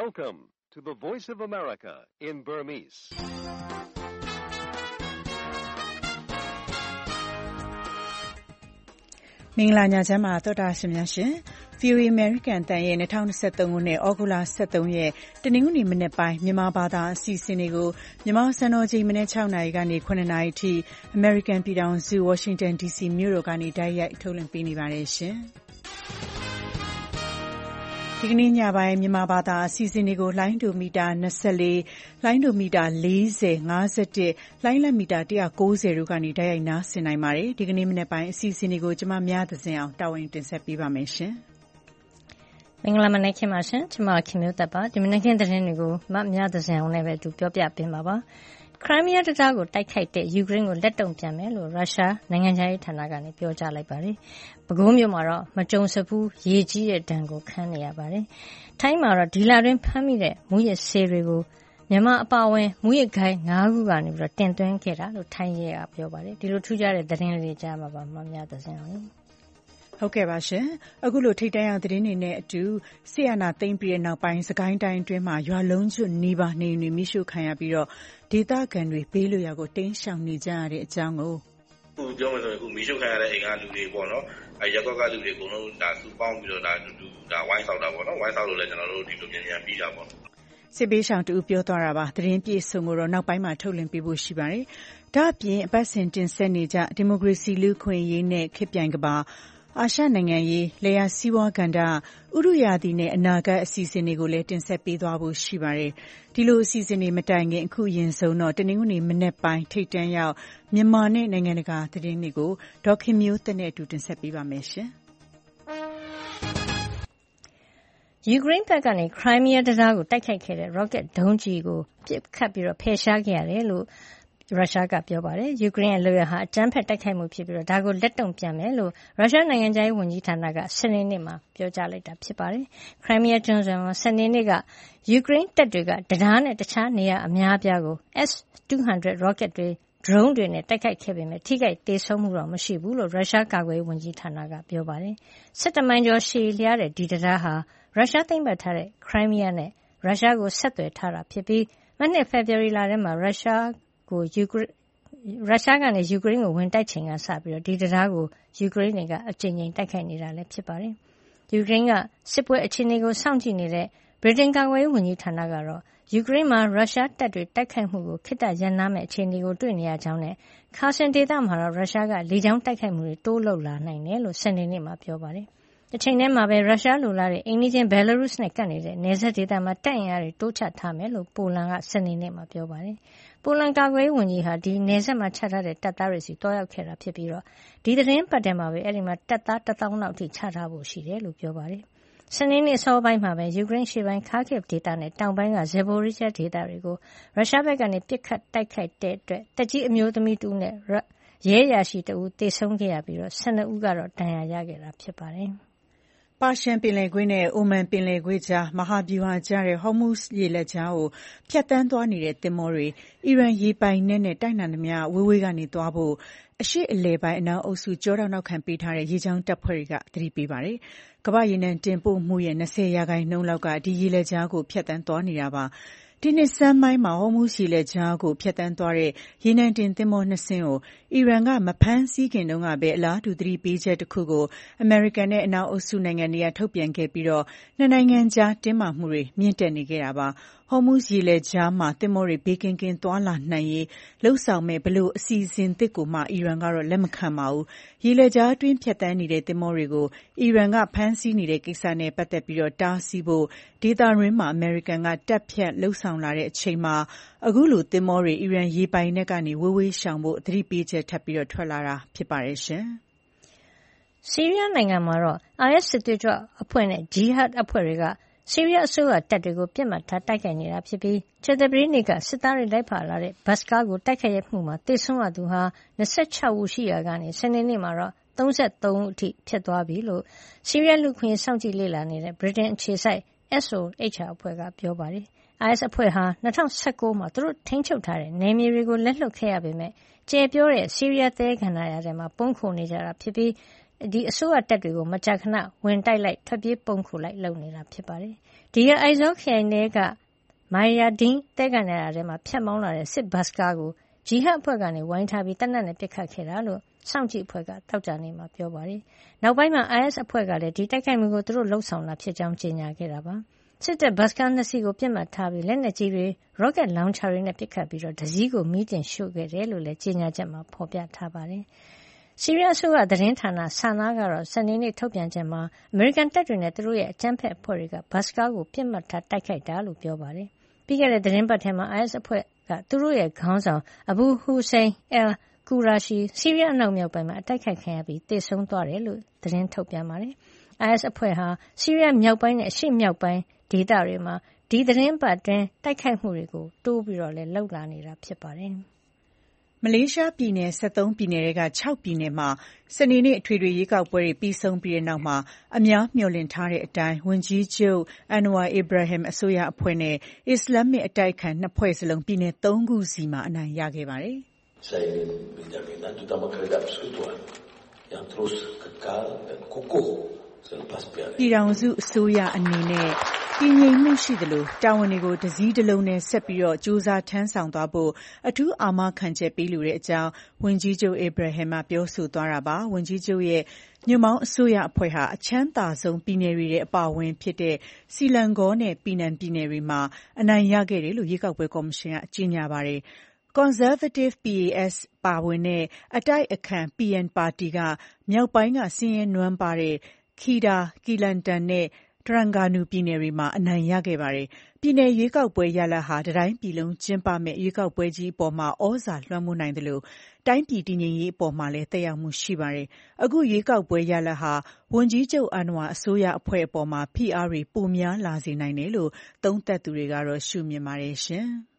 Welcome to the Voice of America in Burmese. ။မင်္ဂလာညချမ်းပါသောတာရှင်များရှင်။ VOA American တန်ရဲ့2023ခုနှစ်ဩဂုတ်လ23ရက်တနင်္ဂနွေမနေ့ပိုင်းမြန်မာဘာသာအစီအစဉ်တွေကိုမြန်မာစံတော်ချိန်မနေ့6နာရီကနေ9နာရီအထိ American ပြည်ထောင်စု Washington DC မြို့တော်ကနေတိုက်ရိုက်ထုတ်လွှင့်ပေးနေပါတယ်ရှင်။ဒီကနေ့ညပိုင်းမြန်မာဘာသာအစီအစဉ်တွေကိုလိုင်းဒိုမီတာ24လိုင်းဒိုမီတာ40 51လိုင်းလက်မီတာ190တို့ကနေတိုက်ရိုက်နားဆင်နိုင်ပါတယ်ဒီကနေ့မနေ့ပိုင်းအစီအစဉ်တွေကိုကျွန်မများသစဉ်အောင်တာဝန်တင်ဆက်ပေးပါမယ်ရှင်မင်္ဂလာမနက်ခင်းပါရှင်ကျွန်မခင်မျိုးသက်ပါဒီမနက်ခင်းသတင်းတွေကိုမများသစဉ်အောင်လည်းပဲသူပြောပြပေးမှာပါခရိုင်းမီးယားဒေသကိုတိုက်ခိုက်တဲ့ယူကရိန်းကိုလက်တုံ့ပြန်မယ်လို့ရုရှားနိုင်ငံခြားရေးဌာနကနေပြောကြားလိုက်ပါတယ်။ပဲခူးမြို့မှာတော့မကြုံစဖူးရေကြီးတဲ့ဒဏ်ကိုခံနေရပါတယ်။ထိုင်းမှာတော့ဒီလတွင်းဖမ်းမိတဲ့မူရစ်ဆေးတွေကိုမြန်မာအပါအဝင်မူရစ်ဂိုင်း9ခုကနေပြီးတော့တင်သွင်းခဲ့တာလို့ထိုင်းရဲကပြောပါတယ်။ဒီလိုထူးခြားတဲ့သတင်းလေးတွေကြားမှာပါမများသစဉ်အောင်ဟုတ်ကဲ့ပါရှင်အခုလိုထိတ်တန့်ရသတင်းတွေနဲ့အတူဆီယနာသိမ့်ပြီးတဲ့နောက်ပိုင်းစကိုင်းတိုင်းအတွင်းမှာရွာလုံးကျွတ်နေပါနေနေမိရှုခံရပြီးတော့ဒေသခံတွေဘေးလွတ်ရာကိုတင်းရှောင်နေကြရတဲ့အကြောင်းကိုခုပြောမှဆိုရင်ခုမိရှုခံရတဲ့အိမ်ကလူတွေပေါ့နော်အဲရက်ကွက်ကလူတွေအကုန်လုံးဒါစုပေါင်းပြီးတော့ဒါဝိုင်းဆောက်တာပေါ့နော်ဝိုင်းဆောက်လို့လည်းကျွန်တော်တို့ဒီလိုမြန်ပြီးတာပေါ့စစ်ပေးဆောင်တူပြောသွားတာပါသတင်းပြည့်စုံကိုတော့နောက်ပိုင်းမှာထုတ်လင်းပေးဖို့ရှိပါတယ်ဒါ့အပြင်အပတ်စဉ်တင်ဆက်နေကြဒီမိုကရေစီလူ့ခွင့်ရေးနဲ့ခေတ်ပြိုင်ကဘာအာရှနိုင်ငံရေးလေယာစီးပွားကဏ္ဍဥရုယာတီနဲ့အနာဂတ်အစီအစဉ်တွေကိုလည်းတင်ဆက်ပေးသွားဖို့ရှိပါတယ်ဒီလိုအစီအစဉ်တွေမတိုင်ခင်အခုရင်ဆုံးတော့တနင်္ဂနွေမနေ့ပိုင်းထိတ်တန့်ရောက်မြန်မာနဲ့နိုင်ငံတကာသတင်းတွေကိုဒေါက်ခင်မျိုးသက်နဲ့အတူတင်ဆက်ပေးပါမယ်ရှင်ယူကရိန်းဘက်ကနေခရိုင်းမီးယားဒေသကိုတိုက်ခိုက်ခဲ့တဲ့ rocket ဒုံးကျည်ကိုပစ်ခတ်ပြီးတော့ဖယ်ရှားခဲ့ရတယ်လို့ရုရှားကပြောပါတယ်။ယူကရိန်းရဲ့လုပ်ရဟာအကြမ်းဖက်တိုက်ခိုက်မှုဖြစ်ပြီးတော့ဒါကိုလက်တုံ့ပြန်မယ်လို့ရုရှားနိုင်ငံခြားရေးဝန်ကြီးဌာနကစနေနေ့မှာပြောကြားလိုက်တာဖြစ်ပါတယ်။ခရိုင်းမီးယားကျွန်းဆွယ်မှာစနေနေ့ကယူကရိန်းတပ်တွေကတရားနဲ့တခြားနေရာအများအပြားကို S-200 rocket တွေ drone တွေနဲ့တိုက်ခိုက်ခဲ့ပေမဲ့ထိခိုက်ဒေဆုံးမှုတော့မရှိဘူးလို့ရုရှားကာကွယ်ရေးဝန်ကြီးဌာနကပြောပါတယ်။17မိုင်ကျော်ရှည်လျားတဲ့ဒီတရားဟာရုရှားသိမ်းပိုက်ထားတဲ့ခရိုင်းမီးယားနဲ့ရုရှားကိုဆက်သွယ်ထားတာဖြစ်ပြီးမနှစ်ဖေဖော်ဝါရီလထဲမှာရုရှားကနေယူကရိန်းကိုဝင်တိုက်ချိန်ကစပြီးတော့ဒီတရားကိုယူကရိန်းတွေကအကြိမ်ကြိမ်တိုက်ခိုက်နေတာလည်းဖြစ်ပါတယ်။ယူကရိန်းကစစ်ပွဲအခြေအနေကိုစောင့်ကြည့်နေတဲ့ဗြိတိန်ကာကွယ်ရေးဝန်ကြီးဌာနကတော့ယူကရိန်းမှာရုရှားတပ်တွေတိုက်ခိုက်မှုကိုခေတ္တရပ်နားမဲ့အခြေအနေကိုတွေ့နေရကြောင်းနဲ့ခါဆင်ဒေသမှာတော့ရုရှားကလေကြောင်းတိုက်ခိုက်မှုတွေတိုးလုပ်လာနိုင်တယ်လို့စနေနေ့မှာပြောပါတယ်။တစ်ချိန်တည်းမှာပဲရုရှားလိုလားတဲ့အိမ်နီးချင်းဘယ်လာရုစ်နဲ့ကပ်နေတဲ့နယ်စပ်ဒေသမှာတပ်အင်အားတွေတိုးချထားမယ်လို့ပိုလန်ကစနေနေ့မှာပြောပါတယ်။ပိုလန်ကာကွယ်ရေးဝန်ကြီးဟာဒီနယ်စပ်မှာချထားတဲ့တပ်သားတွေစီတွားရောက်ခဲ့တာဖြစ်ပြီးတော့ဒီသတင်းပတ်ထဲမှာပဲအဲ့ဒီမှာတပ်သား1000လောက်ထိချထားဖို့ရှိတယ်လို့ပြောပါတယ်။စနေနေ့အစောပိုင်းမှာပဲယူကရိန်းရှေ့ပိုင်းခါကိဗ်ဒေသနဲ့တောင်ပိုင်းကဇေဘိုရီးရှားဒေသတွေကိုရုရှားဘက်ကနေပစ်ခတ်တိုက်ခိုက်တဲ့အတွက်တပ်ကြီးအမျိုးသမီးတူနဲ့ရဲအရာရှိတဦးသေဆုံးခဲ့ရပြီးတော့12ဦးကတော့ဒဏ်ရာရခဲ့တာဖြစ်ပါတယ်။ပါရှန်ပင်လယ်ကွေ့နဲ့အိုမန်ပင်လယ်ကွေ့ကြားမဟာဗျူဟာကျတဲ့ဟော်မုဇ်ရေလက်ကြားကိုဖြတ်တန်းသွားနေတဲ့သင်္ဘောတွေအီရန်ရေပိုင်နက်နဲ့တိုက်နိုင်သမျှဝေးဝေးကနေသွားဖို့အရှေ့အလယ်ပိုင်းအနောက်အုပ်စုကြောတောင်နောက်ခံပေးထားတဲ့ရေကြောင်းတပ်ဖွဲ့တွေကသတိပေးပါတယ်။ကမ္ဘာ့ရေနံတင်ပို့မှုရဲ့20%လောက်ကဒီရေလက်ကြားကိုဖြတ်တန်းသွားနေတာပါ။ဒီနှစ်ဆန်းပိုင်းမှာဟော်မုဇ်ရေလက်ကြားကိုဖြတ်တန်းသွားတဲ့ရေနံတင်သင်္ဘော2စင်းကိုအီရန်ကမဖမ်းဆီးခင်တုန်းကပဲအလားတူသတိပေးချက်တစ်ခုကိုအမေရိကန်နဲ့အနောက်အုပ်စုနိုင်ငံတွေကထုတ်ပြန်ခဲ့ပြီးတော့နှစ်နိုင်ငံကြားတင်းမာမှုတွေမြင့်တက်နေခဲ့တာပါ။ဟော်မုဇ်ရေလက်ကြားမှာသင်္ဘောတွေဘေးကင်းကင်းသွားလာနိုင်ရေးလှုံ့ဆော်မဲ့ဘလို့အစီအစဉ်သစ်ကိုမှအီရန်ကတော့လက်မခံပါဘူး။ရေလက်ကြားတွင်းဖြတ်တန်းနေတဲ့သင်္ဘောတွေကိုအီရန်ကဖမ်းဆီးနေတဲ့ကိစ္စနဲ့ပတ်သက်ပြီးတော့တားဆီးဖို့ဒေသရင်းမှာအမေရိကန်ကတပ်ဖြတ်လှုံ့ဆော်လာတဲ့အချိန်မှာအခုလိုသင်္ဘောတွေအီရန်ရေပိုင်နက်ကနေဝေးဝေးရှောင်ဖို့သတိပေးချက်ထပ်ပြီးတော့ထွက်လာတာဖြစ်ပါတယ်ရှင်။ဆီးရီးယားနိုင်ငံမှာတော့ IS စစ်သွေးကြွအဖွဲ့နဲ့ဂျီဟတ်အဖွဲ့တွေကဆီးရီးယားအစိုးရတပ်တွေကိုပြစ်မှတ်ထားတိုက်ခိုက်နေတာဖြစ်ပြီးကြာသပတေးနေ့ကစစ်သားတွေလိုက်ပါလာတဲ့ဘတ်စကားကိုတိုက်ခိုက်ရမှုမှာသေဆုံးရသူဟာ26ဦးရှိရာကနေစနေနေ့မှာတော့33ဦးအထိဖြစ်သွားပြီလို့ဆီးရီးယားလူခွင့်စောင့်ကြည့်လေ့လာနေတဲ့ဗြိတိန်အခြေစိုက် SOHR အဖွဲ့ကပြောပါတယ်။ IS အဖွဲ့ဟာ2019မှာသူတို့ထိန်းချုပ်ထားတဲ့နယ်မြေတွေကိုလက်လွတ်ခဲ့ရပေမဲ့ကျေပြောတဲ့ဆီးရီးယားသဲကန္တာရထဲမှာပုန်းခိုနေကြတာဖြစ်ပြီးဒီအစိုးရတပ်တွေကိုမကြာခဏဝင်တိုက်လိုက်ထွက်ပြေးပုံခုလိုက်လုပ်နေတာဖြစ်ပါတယ်။ဒီအိုက်ဇောခရိုင်တွေကမိုင်ယာဒင်းတဲကန်ရတဲ့မှာဖြတ်မောင်းလာတဲ့စစ်ဘတ်စကားကိုဂျီဟတ်အဖွဲ့ကနေဝိုင်းထားပြီးတပ်နက်နဲ့ပစ်ခတ်ခဲ့တာလို့စောင့်ကြည့်အဖွဲ့ကတောက်ကြနေမှာပြောပါတယ်။နောက်ပိုင်းမှာ IS အဖွဲ့ကလည်းဒီတိုက်ခိုက်မှုကိုသူတို့လှုပ်ဆောင်တာဖြစ်ကြောင်းကြေညာခဲ့တာပါ။စစ်တပ်ဘတ်စကား2စီးကိုပြစ်မှတ်ထားပြီးလက်နက်ကြီးတွေရော့ကက်လောင်ချာတွေနဲ့ပစ်ခတ်ပြီးတော့တစည်းကိုမီးတင်ရှို့ခဲ့တယ်လို့လည်းကြေညာချက်မှာဖော်ပြထားပါတယ်။ဆီးရီးယားအစိုးရသတင်းဌာနဆာနာကတော့စနေနေ့ထုတ်ပြန်ချက်မှာအမေရိကန်တပ်တွေနဲ့သူတို့ရဲ့အကြမ်းဖက်အဖွဲ့တွေကဘတ်စကားကိုပြစ်မှတ်ထားတိုက်ခိုက်တာလို့ပြောပါတယ်။ပြီးခဲ့တဲ့သတင်းပတ်ထဲမှာ IS အဖွဲ့ကသူတို့ရဲ့ခေါင်းဆောင်အဘူဟူစိန်အယ်ကူရာရှီဆီးရီးယားအနောက်မြောက်ပိုင်းမှာအတိုက်ခိုက်ခံရပြီးသေဆုံးသွားတယ်လို့သတင်းထုတ်ပြန်ပါတယ်။ IS အဖွဲ့ဟာဆီးရီးယားမြောက်ပိုင်းနဲ့အရှေ့မြောက်ပိုင်းဒေသတွေမှာဒီသတင်းပတ်တွင်တိုက်ခိုက်မှုတွေကိုတိုးပြီးတော့လည်းလှုပ်လာနေတာဖြစ်ပါတယ်။မလေးရှားပြည်နယ်73ပြည်နယ်တွေက6ပြည်နယ်မှာစနေနေ့အထွေထွေရွေးကောက်ပွဲတွေပြီးဆုံးပြီးတဲ့နောက်မှာအများမျှော်လင့်ထားတဲ့အတိုင်းဝန်ကြီးချုပ်အန်နဝါအီဘရာဟင်အစိုးရအဖွဲ့နဲ့အစ္စလာမစ်အတိုက်အခံ2ဖွဲ့စလုံးပြည်နယ်3ခုစီမှာအနိုင်ရခဲ့ပါတယ်။ Saya ingin menjamin utama kerja persekutuan yang terus kekal dan kukuh selepas piala. ပြည်ထောင်စုအစိုးရအနေနဲ့တည်ငြိမ်မှုရှိသလိုတာဝန်တွေကိုတစည်းတစ်လုံးနဲ့ဆက်ပြီးကြိုးစားထမ်းဆောင်သွားဖို့အထူးအာမခံချက်ပေးလိုတဲ့အကြောင်းဝန်ကြီးချုပ်အီဘရာဟင်ကပြောဆိုသွားတာပါဝန်ကြီးချုပ်ရဲ့ညွန့်ပေါင်းအစိုးရအဖွဲ့ဟာအချမ်းသာဆုံးပြည်နယ်တွေရဲ့အပါအဝင်ဖြစ်တဲ့စီလန်ဂေါနဲ့ပီနန်ပြည်နယ်တွေမှာအနိုင်ရခဲ့တယ်လို့ရွေးကောက်ပွဲကော်မရှင်ကကြေညာပါတယ်Conservative PAS ပါဝင်တဲ့အတိုက်အခံ PN ပါတီကမြောက်ပိုင်းကဆင်းရဲနွမ်းပါတဲ့ခီဒါကီလန်တန်နဲ့တရန်ဂါနူပြည်နယ်တွေမှာအနိုင်ရခဲ့ပါတယ်။ပြည်နယ်ရွေးကောက်ပွဲရလဒ်ဟာတိုင်းပြည်လုံးကျင်းပမယ့်ရွေးကောက်ပွဲကြီးအပေါ်မှာဩဇာလွှမ်းမိုးနိုင်တယ်လို့တိုင်းပြည်တည်ငြိမ်ရေးအပေါ်မှာလည်းသက်ရောက်မှုရှိပါတယ်။အခုရွေးကောက်ပွဲရလဒ်ဟာဝန်ကြီးချုပ်အန်ဝါအစိုးရအဖွဲ့အပေါ်မှာဖိအားတွေပိုများလာစေနိုင်တယ်လို့သုံးသပ်သူတွေကတော့ရှုမြင်ပါတယ်ရှင်။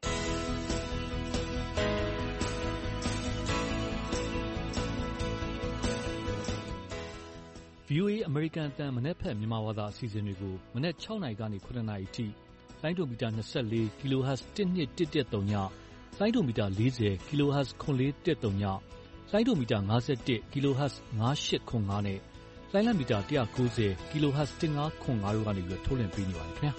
VOA အမေရိကန်အသံမနက်ဖြန်မြန်မာဘာသာအစီအစဉ်တွေကိုမနက်6နာရီကနေ9နာရီအထိလိုင်းဒိုမီတာ24 kHz 12113ညလိုင်းဒိုမီတာ40 kHz 9413ညလိုင်းဒိုမီတာ51 kHz 9805နဲ့လိုင်းလံမီတာ190 kHz 1505တို့ကနေထုတ်လွှင့်ပေးနေပါတယ်ခင်ဗျာ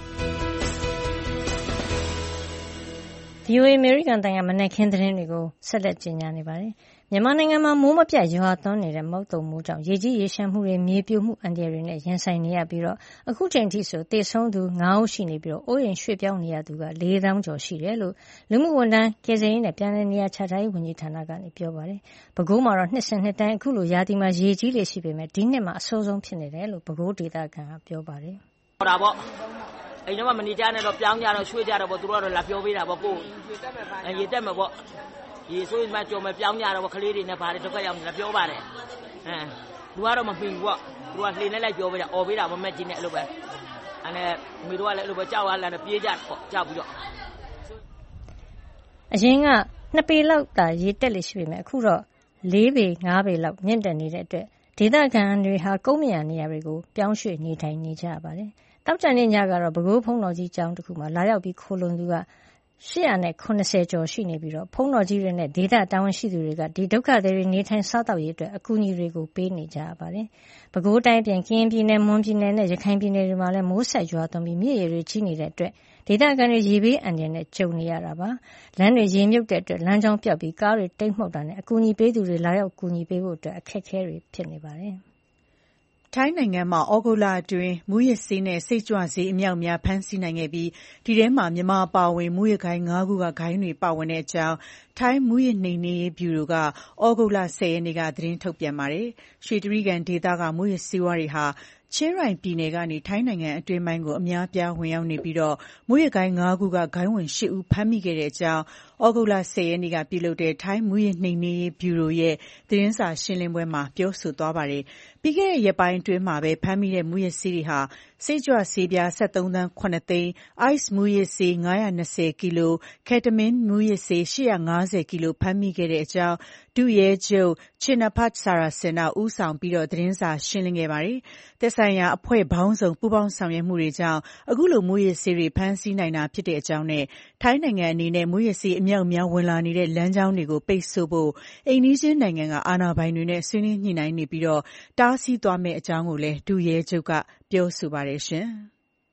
VOA အမေရိကန်တိုင်းကမနက်ခင်းသတင်းတွေကိုဆက်လက်ကြီးညာနေပါတယ်မြန်မာနိုင်ငံမှာမိုးမပြတ်ရွာသွန်းနေတဲ့မုတ်သုန်မိုးကြောင့်ရေကြီးရေရှမ်းမှုတွေမြေပြိုမှုအန္တရာယ်တွေနဲ့ရင်ဆိုင်နေရပြီးတော့အခုချိန်ထိဆိုသေဆုံးသူ9ဦးရှိနေပြီးတော့အိုးအိမ်ရွှေ့ပြောင်းနေရသူက4000ကျော်ရှိတယ်လို့လူမှုဝန်ထမ်းကယ်ဆယ်ရေးနဲ့ပြန်လည်နေရာချထားရေးဝန်ကြီးဌာနကနေပြောပါတယ်။ပဲခူးမှာတော့နှစ်စဉ်နှစ်တိုင်းအခုလိုရာသီမှာရေကြီးလေရှိပေမဲ့ဒီနှစ်မှာအဆိုးဆုံးဖြစ်နေတယ်လို့ပဲခူးဒေသခံကပြောပါတယ်။ဟောတာပေါ့အိမ်ထဲမှာမနေကြနဲ့တော့ပြောင်းကြတော့ရွှေ့ကြတော့ပေါ့သူတို့ကတော့လာပြောပေးတာပေါ့ကိုရေတက်မှာပေါ့ရေဆိုးမှကြော်မယ်ပြောင်းကြတော့ကလေးတွေနဲ့ပါတယ်တော့ရောက်နေတာပြောပါတယ်လူကတော့မပြီးဘူးပေါ့သူကလှေနဲ့လိုက်ပြောပေးတာអော်ပေးတာမမက်ကြီးနဲ့အဲ့လိုပဲအဲ့နဲ့မိတို့ကလည်းအဲ့လိုပဲကြောက်ရလာတယ်ပြေးကြပေါ့ကြောက်ပြီးတော့အရင်က2ပေလောက်သာရေတက်လေရှိပေမဲ့အခုတော့4ပေ5ပေလောက်မြင့်တက်နေတဲ့အတွက်ဒေသခံတွေဟာကုန်းမြင့်နေရာတွေကိုပြောင်းရွှေ့နေထိုင်နေကြရပါတယ်တောက်ကြနေညကတော့ပဲခူးဖုံးတော်ကြီးကျောင်းတစ်ခုမှာလာရောက်ပြီးခိုးလုံသူက890ကျော်ရှိနေပြီးတော့ဖုံးတော်ကြီးတွေနဲ့ဒေသတာဝန်ရှိသူတွေကဒီဒုက္ခသည်တွေနေထိုင်စားသောက်ရေးအတွက်အကူအညီတွေကိုပေးနေကြရပါတယ်။ပဲခူးတိုင်းပြင်ကရင်ပြည်နယ်မွန်ပြည်နယ်နဲ့ရခိုင်ပြည်နယ်တွေမှာလည်းမိုးဆက်ရွာသွန်းပြီးမြစ်ရေတွေကြီးနေတဲ့အတွက်ဒေသခံတွေရေဘေးအန္တရာယ်နဲ့ကြုံနေရတာပါ။လမ်းတွေရေမြုပ်တဲ့အတွက်လမ်းကြောင်းပြောက်ပြီးကားတွေတိတ်မှုတ်တာနဲ့အကူအညီပေးသူတွေလာရောက်ကူညီပေးဖို့အတွက်အခက်အခဲတွေဖြစ်နေပါတယ်။ထိုင်းနိုင်ငံမှာဩဂုတ်လအတွင်းမူးယစ်ဆေးနဲ့စိတ်ကြွဆေးအမြောက်အများဖမ်းဆီးနိုင်ခဲ့ပြီးဒီထဲမှာမြန်မာအပါအဝင်မူးယစ်ဂိုဏ်း5ခုကဂိုဏ်းတွေပါဝင်တဲ့အကြောင်းထိုင်းမူးယစ်နှိမ်နင်းရေးဗျူရိုကဩဂုတ်လ10ရက်နေ့ကသတင်းထုတ်ပြန်ပါတယ်။ရွှေတြိဂံဒေသကမူးယစ်ဆေးဝါးတွေဟာချင်းရိုင်ပြည်နယ်ကနေထိုင်းနိုင်ငံအတွင်းပိုင်းကိုအများပြားဝင်ရောက်နေပြီးတော့မူးယစ်ဂိုဏ်း5ခုကဂိုဏ်းဝင်8ဦးဖမ်းမိခဲ့တဲ့အကြောင်းဩဂုတ်လ10ရက်နေ့ကပြုလုပ်တဲ့ထိုင်းမူးယစ်နှိမ်နင်းရေးဗျူရိုရဲ့သတင်းစာရှင်းလင်းပွဲမှာပြောဆိုသွားပါတယ်။ပြီးခဲ့တဲ့ရက်ပိုင်းအတွင်းမှာပဲဖမ်းမိတဲ့မူးယစ်ဆေးတွေဟာစိတ်ကြွဆေးပြား73သန်း9သိန်း ice မူးယစ်ဆေး920ကီလိုကက်တမင်းမူးယစ်ဆေး850ကီလိုဖမ်းမိခဲ့တဲ့အကြောင်းဒုရဲချုပ် Chinnapat Sarasin ဦးဆောင်ပြီးသတင်းစာရှင်းလင်းခဲ့ပါတယ်။သက်ဆိုင်ရာအဖွဲ့ပေါင်းစုံပူးပေါင်းဆောင်ရွက်မှုတွေကြောင့်အခုလိုမူးယစ်ဆေးတွေဖမ်းဆီးနိုင်တာဖြစ်တဲ့အကြောင်းနဲ့ထိုင်းနိုင်ငံအနေနဲ့မူးယစ်ဆေးအမြောက်အများဝင်လာနေတဲ့လမ်းကြောင်းတွေကိုပိတ်ဆို့ဖို့အိမ်နီးချင်းနိုင်ငံကအာဏာပိုင်တွေနဲ့ဆွေးနွေးညှိနှိုင်းနေပြီးတားဆီးသွားမယ့်အကြောင်းကိုလည်းဒုရဲချုပ်ကပြောဆိုပါတယ်ရှင်။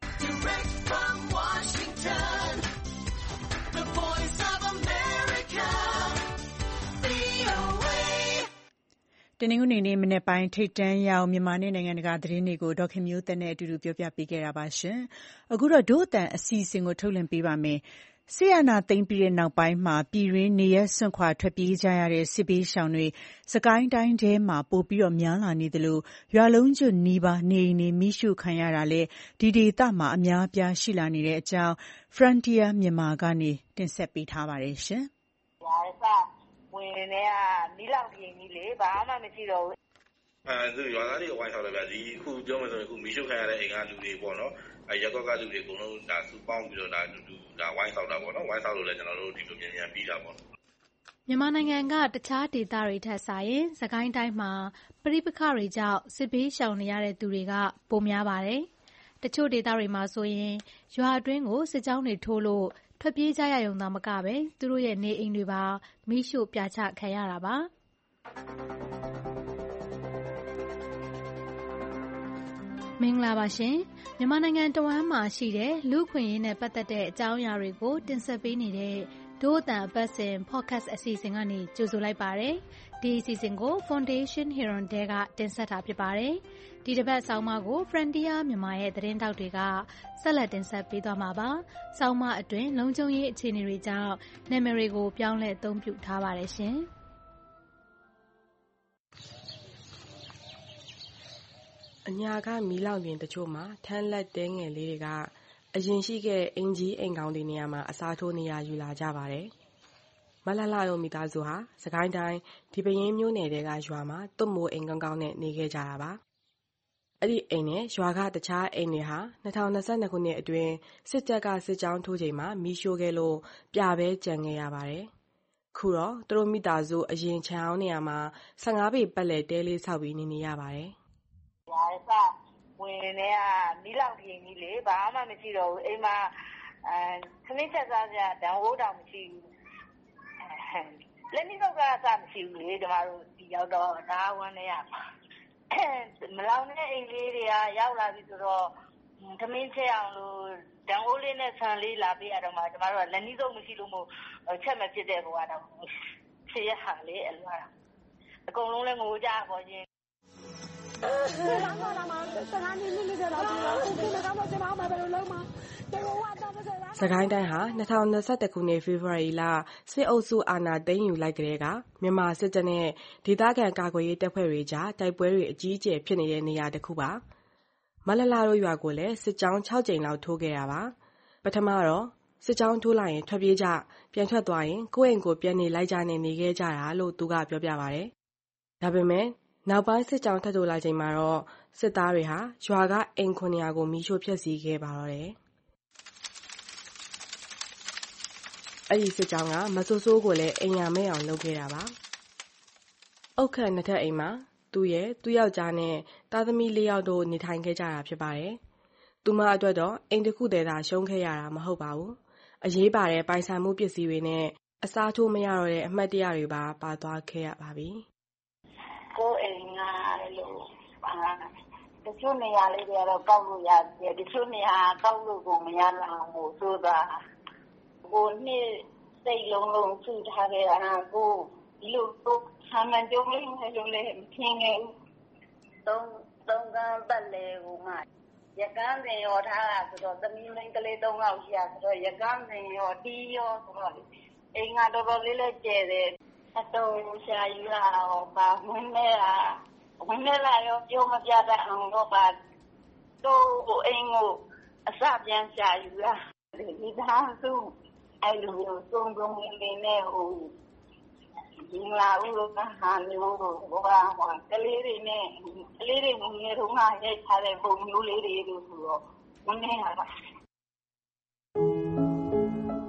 တနင်္ဂနွေနေ့မနက်ပိုင်းထိပ်တန်းရောက်မြန်မာနဲ့နိုင်ငံတကာသတင်းတွေကိုဒေါ်ခင်မျိုးသက်နဲ့အတူတူပြောပြပေးခဲ့တာပါရှင်။အခုတော့ဒို့အတန်အစီအစဉ်ကိုထုတ်လွှင့်ပေးပါမယ်။ဆီယနာသိမ့်ပြီးတဲ့နောက်ပိုင်းမှာပြည်ရင်းနေရစွန့်ခွာထွက်ပြေးကြရတဲ့စစ်ပေးရှောင်တွေစကိုင်းတိုင်းထဲမှာပိုပြီးများလာနေသလိုရွာလုံးကျွတ်နီးပါးနေအိမ်တွေမိရှုခံရတာလည်းဒီဒေသမှာအများအပြားရှိလာနေတဲ့အကြောင်း Frontier မြန်မာကနေတင်ဆက်ပေးထားပါတယ်ရှင်။ဝင်နေတာမီးလောင်ပြင်းကြီးလေဘာမှမရှိတော့ဘူးသူရွာသားတွေဝိုင်းဆောက်တယ်ဗျဒီအခုပြောမယ်ဆိုရင်အခုမီးရှို့ခံရတဲ့အိမ်ကလူတွေပေါ့နော်ရက်ကွက်ကလူတွေအကုန်လုံးဒါစုပေါင်းပြီးတော့ဒါဝိုင်းဆောက်တာပေါ့နော်ဝိုင်းဆောက်လို့လည်းကျွန်တော်တို့ဒီလိုမြန်မြန်ပြီးတာပေါ့မြန်မာနိုင်ငံကတခြားဒေသတွေထက်စာရင်စကိုင်းတိုင်းမှာပဋိပက္ခတွေကြောင့်စစ်ဘေးရှောင်နေရတဲ့သူတွေကပိုများပါတယ်တချို့ဒေသတွေမှာဆိုရင်ရွာအတွင်းကိုစစ်ကြောင်းတွေထိုးလို့ထွက်ပြေးကြရရုံသာမကပဲသူတို့ရဲ့နေအိမ်တွေပါမိရှို့ပြချခံရတာပါမင်္ဂလာပါရှင်မြန်မာနိုင်ငံတဝန်းမှာရှိတဲ့လူ့အခွင့်အရေးနဲ့ပတ်သက်တဲ့အကြောင်းအရာတွေကိုတင်ဆက်ပေးနေတဲ့ဒို့အတန်အပတ်စဉ် podcast အစီအစဉ်ကနေကြိုဆိုလိုက်ပါတယ်ဒီအစီအစဉ်ကို Foundation Heron Day ကတင်ဆက်တာဖြစ်ပါတယ်ဒီတစ်ပတ်ဆောင်းပါးကို Frontier မြန်မာရဲ့သတင်းတောက်တွေကဆက်လက်တင်ဆက်ပေးသွားမှာပါဆောင်းပါးအတွင်းလုံခြုံရေးအခြေအနေတွေကြောင့်နာမည်တွေကိုပြောင်းလဲအသုံးပြုထားပါတယ်ရှင်အညာကမီးလောင်ပြင်တချို့မှာထန်းလက်တဲငယ်လေးတွေကအရင်ရှိခဲ့တဲ့အင်ကြီးအိမ်ကောင်းတွေနေရာမှာအစားထိုးနေရယူလာကြပါတယ်။မလှလှတို့မိသားစုဟာစကိုင်းတိုင်းဒီပရင်မြို့နယ်တဲကရွာမှာသွတ်မိုးအိမ်ကောင်းကောင်းနဲ့နေခဲ့ကြတာပါ။အဲ့ဒီအိမ်နဲ့ရွာကတခြားအိမ်တွေဟာ2022ခုနှစ်အတွင်းစစ်တပ်ကစစ်ကြောင်းထိုးချိန်မှာမီးရှို့ခဲ့လို့ပြပဲကျန်ခဲ့ရပါတယ်။ခုတော့သူတို့မိသားစုအရင်ခြံအောင်နေရာမှာ15ပေပတ်လည်တဲလေးဆောက်ပြီးနေရပါတယ်။ဝင်နေတာမီးလောင်ပြင်းကြီးလေဘာမှမရှိတော့ဘူးအိမ်မှာခဏချက်စားကြဒံဝိုးတောင်မရှိဘူးလက်မီးစုပ်ကအစမရှိဘူးလေကျမတို့ဒီရောက်တော့ဒါဝမ်းနေရမလောင်တဲ့အိမ်လေးတွေကရောက်လာပြီဆိုတော့သမင်းချက်အောင်လို့ဒံဝိုးလေးနဲ့ဆန်လေးလာပေးရတော့မှကျမတို့ကလက်မီးစုပ်မရှိလို့မို့ချက်မဖြစ်တဲ့ဘဝတော့ဖြစ်ရဟာလေအဲ့လိုအကုန်လုံးလည်းငိုကြပါချင်းစကိုင်းတိုင်းဟာ2021ခုနှစ်ဖေဖော်ဝါရီလစစ်အုပ်စုအာဏာသိမ်းယူလိုက်ကလေးကမြန်မာစစ်တပ်နဲ့ဒေသခံကာကွယ်ရေးတပ်ဖွဲ့တွေကြားတိုက်ပွဲတွေအကြီးအကျယ်ဖြစ်နေတဲ့နေရာတစ်ခုပါမလှလှတို့ရွာကိုလည်းစစ်ကြောင်း6ကြိမ်လောက်ထိုးခဲ့တာပါပထမတော့စစ်ကြောင်းထိုးလိုက်ရင်ထွက်ပြေးကြပြန်ထွက်သွားရင်ကိုယ့်အိမ်ကိုပြန်နေလိုက်ကြနဲ့နေခဲ့ကြတာလို့သူကပြောပြပါတယ်ဒါပေမဲ့နောက်ပိုင်းစစ်ကြောင်းထပ်ထိုးလာချိန်မှာတော့စစ်သားတွေဟာရွာကအိမ်900ကိုမီးရှို့ဖျက်ဆီးခဲ့ပါတော့တယ်အဲ့ဒီစစ်ကြောင်းကမဆိုးဆိုးကိုလည်းအိမ်ရမဲ့အောင်လုပ်ခဲ့တာပါအုတ်ခတ်နှစ်ထပ်အိမ်မှာသူယောက်ျားနဲ့သားသမီး4ယောက်တို့နေထိုင်ခဲ့ကြတာဖြစ်ပါတယ်သူမအတွက်တော့အိမ်တစ်ခုတည်းသာရှုံးခဲ့ရတာမဟုတ်ပါဘူးအရေးပါတဲ့ပိုင်ဆိုင်မှုပစ္စည်းတွေနဲ့အစားထိုးမရတော့တဲ့အမှတ်တရတွေပါပါသွားခဲ့ရပါပြီကိုယ်အိမ်ကလို့တချို့နေရာလေးတွေကတော့ကောက်လို့ရတယ်တချို့နေရာကောက်လို့ကိုမရတော့ဘူးဆိုတာကိုနှစ်စိတ်လုံးစုထားခဲ့တာကိုဒီလိုတော့ဆမ်းမကြုံလေးမကြုံလေးမဖြစ်နေဘူးသုံးကန်းပတ်လေကိုမှရကန်းစင်ရောထားတာဆိုတော့သမီးမင်းကလေး3ယောက်ရှိရဆိုတော့ရကန်းစင်ရောတီးရောဆိုတော့အိမ်ကတော်တော်လေးလဲကျဲတယ်အတော်ရှာယူလာတော့ပါဝင်နေတာရောပြောမပြတတ်အောင်တော့ပါတော့အိမ်ကိုအစပြန်ရှာယူလာဒီသားစုအဲ့လိုမျိုးစုံနေနေဟိုဒီလာဦးလို့ဟာမျိုးတို့ဘာကလေးတွေနဲ့ကလေးတွေငွေထုံးကရိုက်ထားတဲ့ပုံမျိုးလေးတွေလို့ဆိုတော့ဝင်နေတာပါ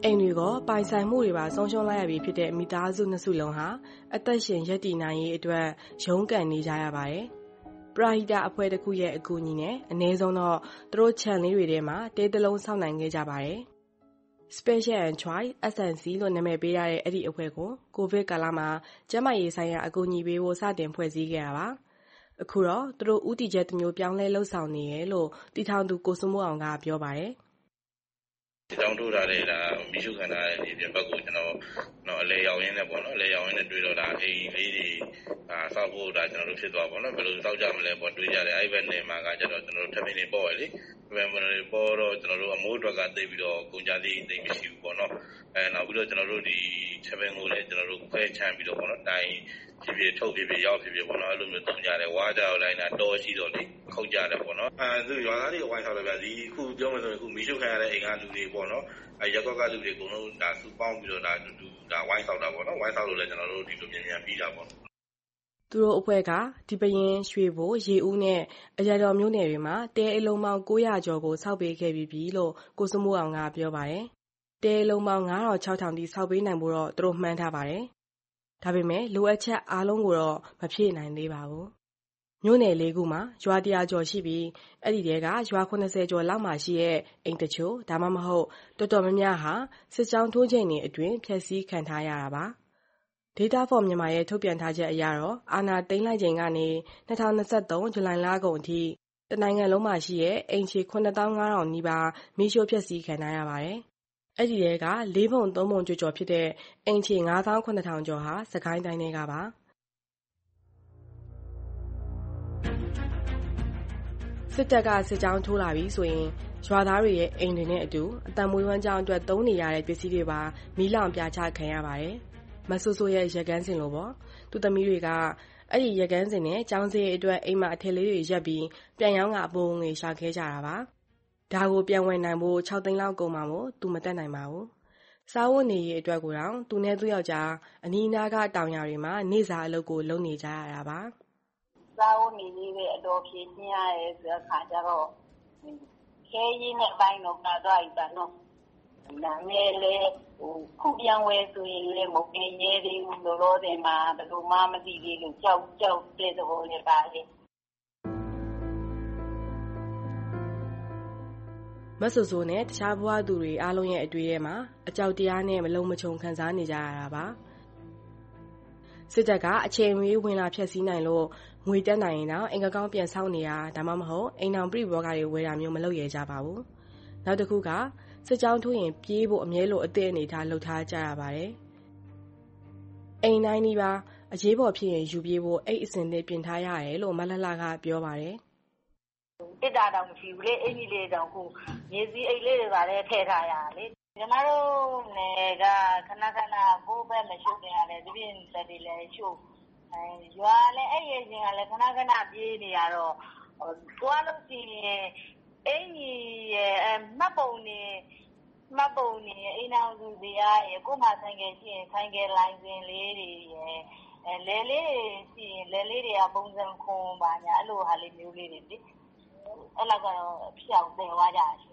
အိမ်တွေကပိုင်ဆိုင်မှုတွေပါဆုံးရှုံးလိုက်ရပြီဖြစ်တဲ့မိသားစုနှစ်စုလုံးဟာအသက်ရှင်ရပ်တည်နိုင်ရေးအတွက်ရုန်းကန်နေကြရပါတယ်။ပရာဟိတအဖွဲ့တစ်ခုရဲ့အကူအညီနဲ့အနည်းဆုံးတော့သူတို့ခြံလေးတွေထဲမှာတဲတလုံးဆောက်နိုင်ခဲ့ကြပါတယ်။ Special and Choice SNC လို့နာမည်ပေးရတဲ့အဲ့ဒီအဖွဲ့ကိုကိုဗစ်ကာလမှာကျန်းမာရေးဆိုင်ရာအကူအညီပေးဖို့စတင်ဖွဲ့စည်းခဲ့တာပါ။အခုတော့သူတို့ဦးတည်ချက်တစ်မျိုးပြောင်းလဲလှုပ်ဆောင်နေရလို့တည်ထောင်သူကိုစုမိုးအောင်ကပြောပါတယ်။ဒီတောင်ထိုးထားတဲ့မိရှုခံထားတဲ့ဒီဘက်ကိုကျွန်တော်အလဲရောက်ရင်းနဲ့ပေါ့နော်အလဲရောက်ရင်းနဲ့တွေ့တော့အိမ်လေးတွေစောက်ဖို့ကျွန်တော်တို့ဖြစ်သွားပေါ့နော်ဘယ်လိုစောက်ကြမလဲပေါ့တွေးကြတယ်အဲ့ဘက်နေမှာကကျတော့ကျွန်တော်တို့ထမင်းတွေပေါ့ရလေထမင်းတွေပေါ့တော့ကျွန်တော်တို့အမိုးအတွက်ကသိပြီးတော့ကုန်ကြသေးသိမရှိဘူးပေါ့နော်နောက်ပြီးတော့ကျွန်တော်တို့ဒီထမင်းကိုလည်းကျွန်တော်တို့ခွဲချမ်းပြီးတော့ပေါ့နော်တိုင်းဖြစ်ထုတ်ဖြစ်ရောက်ဖြစ်ပေါ့နော်အဲ့လိုမျိုးသုံးကြတယ်ဝါးကြတော့လိုက်တာတော်ရှိတော့လေခုတ်ကြတယ်ပေါ့နော်သူရွာသားတွေဝိုင်းထားတယ်ဗျဒီခုပြောမှဆိုရင်ခုမိရှုခံရတဲ့အိမ်ကလူတွေပေါ့နော်ရက်ကွက်ကလူတွေအကုန်လုံးစုပေါင်းပြီးတော့ဝိုင်းဆောက်တာပေါ့နော်ဝိုင်းဆောက်လို့လည်းကျွန်တော်တို့ဒီလိုမြန်ပြီးတာပေါ့သူတို့အဖွဲ့ကဒီပရင်ရွှေဘိုရေဦးနဲ့အရာတော်မျိုးနယ်တွေမှာတဲအလုံးပေါင်း900ကျော်ကိုဆောက်ပေးခဲ့ပြီးလို့ကိုစမိုးအောင်ကပြောပါတယ်တဲအလုံးပေါင်း9600တိဆောက်ပေးနိုင်ဖို့တော့သူတို့မှန်းထားပါတယ်ဒါပေမဲ့လိုအပ်ချက်အားလုံးကိုတော့မဖြည့်နိုင်သေးပါဘူးမြို့နယ်၄ခုမှာရွာ100ကျော်ရှိပြီးအဲ့ဒီတဲကရွာ80ကျော်လောက်မှရှိရဲ့အိမ်တချို့ဒါမှမဟုတ်တော်တော်များများဟာစစ်ကြောင်းထိုးချိန်တွေအတွင်းဖျက်ဆီးခံထားရတာပါData for မြန်မာရဲ့ထုတ်ပြန်ထားချက်အရတော့အာဏာသိမ်းလိုက်ချိန်ကနေ2023ဇူလိုင်လကုန်အထိတနိုင်ငံလုံးမှာရှိတဲ့အိမ်ခြေ9500နီးပါးမိရှို့ဖျက်ဆီးခံထားရပါတယ်။အဲ့ဒီတဲက4ပုံ3ပုံကျော်ဖြစ်တဲ့အိမ်ခြေ98000ကျော်ဟာစကိုင်းတိုင်းထဲကပါ။စစ်တပ်ကစစ်ကြောင်းထိုးလာပြီဆိုရင်ရွာသားတွေရဲ့အိမ်တွေနဲ့အတူအတံမွေးဝမ်းကြောင်းအတွက်သုံးနေရတဲ့ပစ္စည်းတွေပါမီးလောင်ပြချခံရပါတယ်။မဆူဆူရဲ့ရက်ကန်းစင်လိုပေါ့သူသမီးတွေကအဲ့ဒီရက်ကန်းစင်နဲ့ចောင်းစည်းအတွက်အိမ်မှာအထည်လေးတွေရက်ပြီးပြန်ရောင်းကအပိုးငွေရှာခဲကြတာပါဒါကိုပြန်ဝယ်နိုင်ဖို့6သိန်းလောက်ကုန်မှာမို့သူမတက်နိုင်ပါဘူးစားဝတ်နေရေးအတွက်ကိုတော့သူနဲ့သူ့ယောက်ျားအနီးနားကတောင်ယာတွေမှာနေစာအလုပ်ကိုလုပ်နေကြရတာပါစားဝတ်နေရေးပဲအတော်ဖြည့်ရှင်းရတယ်ဆိုတဲ့ခါကျတော့ခဲရင်းနဲ့အပိုင်းတော့ပါသွားပြီပါနော်နာမည်လေခုပြန်ဝဲဆိုရင်လည်းမဟုတ်ရဲသေးဘူးလို့တော့တယ်မှာဘယ်လိုမှမသိသေးလို့ကြောက်တဲ့သဘောနဲ့ပါလေမဆူဆူနဲ့တခြားဘဝသူတွေအားလုံးရဲ့အတွေ့အထဲမှာအကြောက်တရားနဲ့မလုံးမချုံခံစားနေကြရတာပါစစ်တပ်ကအချိန်မီဝင်လာဖျက်ဆီးနိုင်လို့ငွေတက်နိုင်ရင်တော့အင်္ဂကောင်းပြန်ဆောက်နေတာဒါမှမဟုတ်အိမ်အောင်ပြိဘောကတွေဝယ်တာမျိုးမလုပ်ရကြပါဘူးနောက်တစ်ခုကစစ်ကြောင်းထိုးရင်ပြေးဖို့အမြဲလိုအသည့်အနေထားလှုပ်ထားကြရပါတယ်အိမ်တိုင်းဒီပါအရေးပေါ်ဖြစ်ရင်ယူပြေးဖို့အိတ်အစင်နဲ့ပြင်ထားရတယ်လို့မလှလှကပြောပါတယ်တစ်တာတောင်မရှိဘူးလေအိမ်ကြီးလေးတောင်ခုမြေစည်းအိတ်လေးတွေပါလေထည့်ထားရတာလေညီမတို့နယ်ကခဏခဏဘိုးဘက်မရှုပ်နေရတယ်ဒီပြင်သက်တွေလည်းရှုပ်ရွာလည်းအဲ့ရဲ့ချင်းကလည်းခဏခဏပြေးနေရတော့သွားလို့ရှိရင်အိမ်ကြီးရဲ့မှတ်ပုံနေအိမ်အောင်စုတွေရဲ့ကိုမဆိုင်ကရှိရင်ဆိုင်ကလိုင်းစင်လေးတွေရဲ့လဲလေးရှိရင်လဲလေးတွေကပုံစံခွန်ပါညာအဲ့လိုဟာလေးမျိုးလေးတွေလေအဲ့လောက်ကတော့ဖြောက်တယ်သွားကြရှိ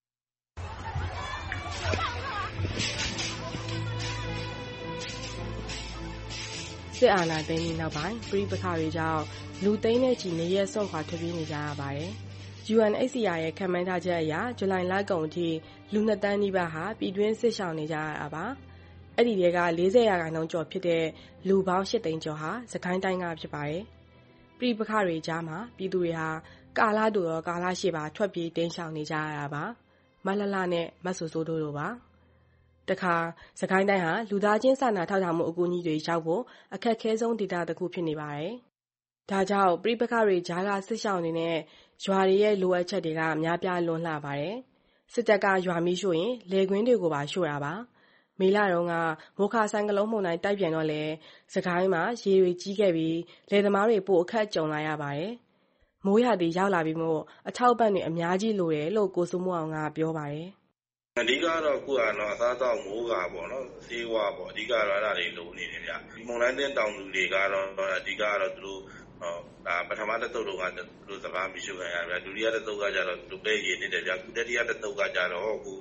စစ်အာဏာသိမ်းပြီးနောက်ပိုင်းပြည်ပခါတွေကြောင့်လူသိန်းနဲ့ချီနေရက်စွန့်ခွာထွက်ပြေးနေကြရပါတယ်UNHCR ရဲ့ခန့်မှန်းထားချက်အရဇူလိုင်လကုန်အထိလူ2တန်းနီးပါးဟာပြည်တွင်းစစ်ရှောင်နေကြရတာပါ။အဲ့ဒီတွေက40%ကျော်ဖြစ်တဲ့လူပေါင်း8သိန်းကျော်ဟာစကိုင်းတိုင်းကဖြစ်ပါတယ်။ပြည်ပခတွေကြားမှာပြည်သူတွေဟာကာလတူရောကာလရှည်ပါထွက်ပြေးတိမ်းရှောင်နေကြရတာပါ။မလှလှနဲ့မဆူဆိုးတို့ပါ။တခါစကိုင်းတိုင်းဟာလူသားချင်းစာနာထောက်ထားမှုအကူအညီတွေရောက်ဖို့အခက်အခဲဆုံးဒေသတစ်ခုဖြစ်နေပါတယ်။ဒါကြောင့်ပြည်ပခတွေကြားကစစ်ရှောင်နေတဲ့ရွာတွေရဲ့လိုအပ်ချက်တွေကများပြားလွန်းလှပါတယ်။စစ်တပ်ကရွာမီးရှို့ရင်လေကွင်းတွေကိုပါရှို့တာပါ။မေလတုန်းကမိုခါဆိုင်ကလုံးမှုန်တိုင်းတိုက်ပြန်တော့လေစကိုင်းမှာရေတွေကြီးခဲ့ပြီးလယ်သမားတွေပိုအခက်ကြုံလာရပါတယ်။မိုးရာသီရောက်လာပြီးမို့အထောက်အပံ့တွေအများကြီးလိုတယ်လို့ကိုစုမိုးအောင်ကပြောပါတယ်။အဓိကတော့ခုကတော့အစားအသောက်မိုးကပေါ့နော်ဆေးဝါးပေါ့အဓိကတော့အဲ့ဒါတွေလိုနေတယ်ဗျ။ဒီမုန်တိုင်းတင်တောင်သူတွေကတော့အဓိကတော့သူတို့ဒါပထမတစ်သုတ်တော့ကသူတို့စကားမရှိခံရဗျာဒုတိယတစ်သုတ်ကကြတော့သူပဲရည်နေတယ်ဗျာခုတတိယတစ်သုတ်ကကြတော့ခု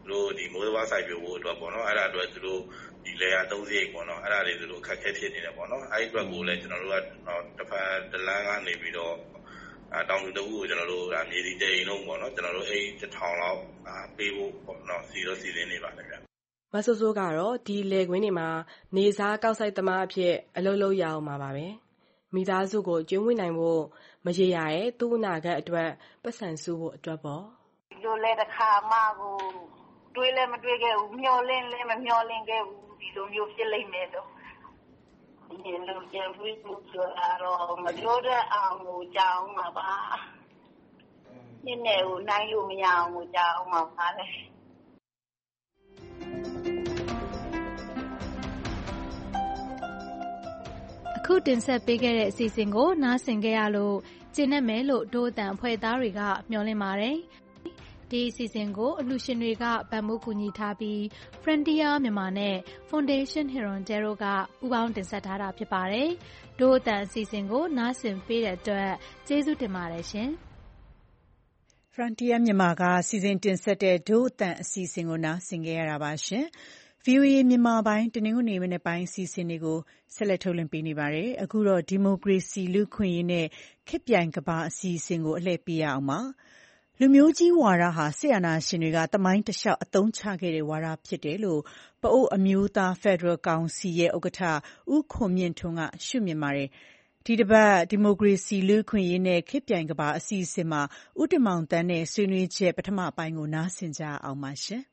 တို့ဒီမိုးစဘာစိုက်ပြဖို့အတွက်ပေါ့နော်အဲ့ဒါအတွက်သူတို့ဒီလေယာ3စိတ်ပေါ့နော်အဲ့ဒါတွေသူတို့အခက်အခဲဖြစ်နေတယ်ပေါ့နော်အဲ့ဒီအတွက်ကိုလည်းကျွန်တော်တို့ကတစ်ဖက်ဒလန်းကနေပြီးတော့တောင်သူတကူကိုကျွန်တော်တို့မြေဒီတိန်လုံးပေါ့နော်ကျွန်တော်တို့အဲ့1000လောက်ပေးဖို့ပေါ့နော်စီစဉ်နေပါတယ်ဗျမဆိုးဆိုးကတော့ဒီလေကွင်းတွေမှာနေစားကောက်ဆိုင်သမားအဖြစ်အလုပ်လုပ်ရအောင်ပါပဲမိသားစုကိုကျွေးမွေးနိုင်ဖို့မရေရရဲ့သူ့အနာဂတ်အတွက်ပတ်စံစုဖို့အတွက်ပေါ့လိုလဲတစ်ခါမှကိုတွေးလဲမတွေးခဲ့ဘူးမျောလင်းလဲမမျောလင်းခဲ့ဘူးဒီလိုမျိုးဖြစ်လိမ့်မယ်လို့ဒီလိုကြံပြီးဆိုတာတော့မပြောတဲ့အောင်ကိုကြောင်းမှာပါနည်းနည်းကိုနိုင်လို့မရအောင်ကိုကြောင်းမှာပါလေအခုတင်ဆက်ပေးခဲ့တဲ့အစီအစဉ်ကိုနားဆင်ခဲ့ရလို့ကျင့်နဲ့မယ်လို့ဒို့အတန်အဖွဲ့သားတွေကမျှော်လင့်ပါတယ်ဒီအစီအစဉ်ကိုအလှူရှင်တွေကဗန်မိုးကူညီထားပြီး Frontier မြန်မာနဲ့ Foundation Hirondelle ကပူးပေါင်းတင်ဆက်ထားတာဖြစ်ပါတယ်။ဒို့အတန်အစီအစဉ်ကိုနားဆင်ပေးတဲ့အတွက်ကျေးဇူးတင်ပါတယ်ရှင်။ Frontier မြန်မာကစီစဉ်တင်ဆက်တဲ့ဒို့အတန်အစီအစဉ်ကိုနားဆင်ခဲ့ရတာပါရှင်။ VOA မြန်မာပိုင်းတနင်္ဂနွေနေ့မနေ့ပိုင်းအစီအစဉ်တွေကိုဆက်လက်ထုတ်လွှင့်ပေးနေပါတယ်။အခုတော့ဒီမိုကရေစီလူ့အခွင့်အရေးနဲ့ခေတ်ပြိုင်ကမ္ဘာအစီအစဉ်ကိုအလှည့်ပေးရအောင်ပါ။လူမျိုးကြီးဝါဒဟာစစ်အာဏာရှင်တွေကသမိုင်းတလျှောက်အသုံးချခဲ့တဲ့ဝါဒဖြစ်တယ်လို့ပအိုဝ်းအမျိုးသားဖက်ဒရယ်ကောင်စီရဲ့ဥက္ကဋ္ဌဦးခွန်မြင့်ထွန်းကရှုမြင်ပါတယ်။ဒီတစ်ပတ်ဒီမိုကရေစီလူ့အခွင့်အရေးနဲ့ခေတ်ပြိုင်ကမ္ဘာအစီအစဉ်မှာဦးတင်မောင်သန်းနဲ့ဆွေးနွေးချက်ပထမပိုင်းကိုနားဆင်ကြအောင်ပါရှင်။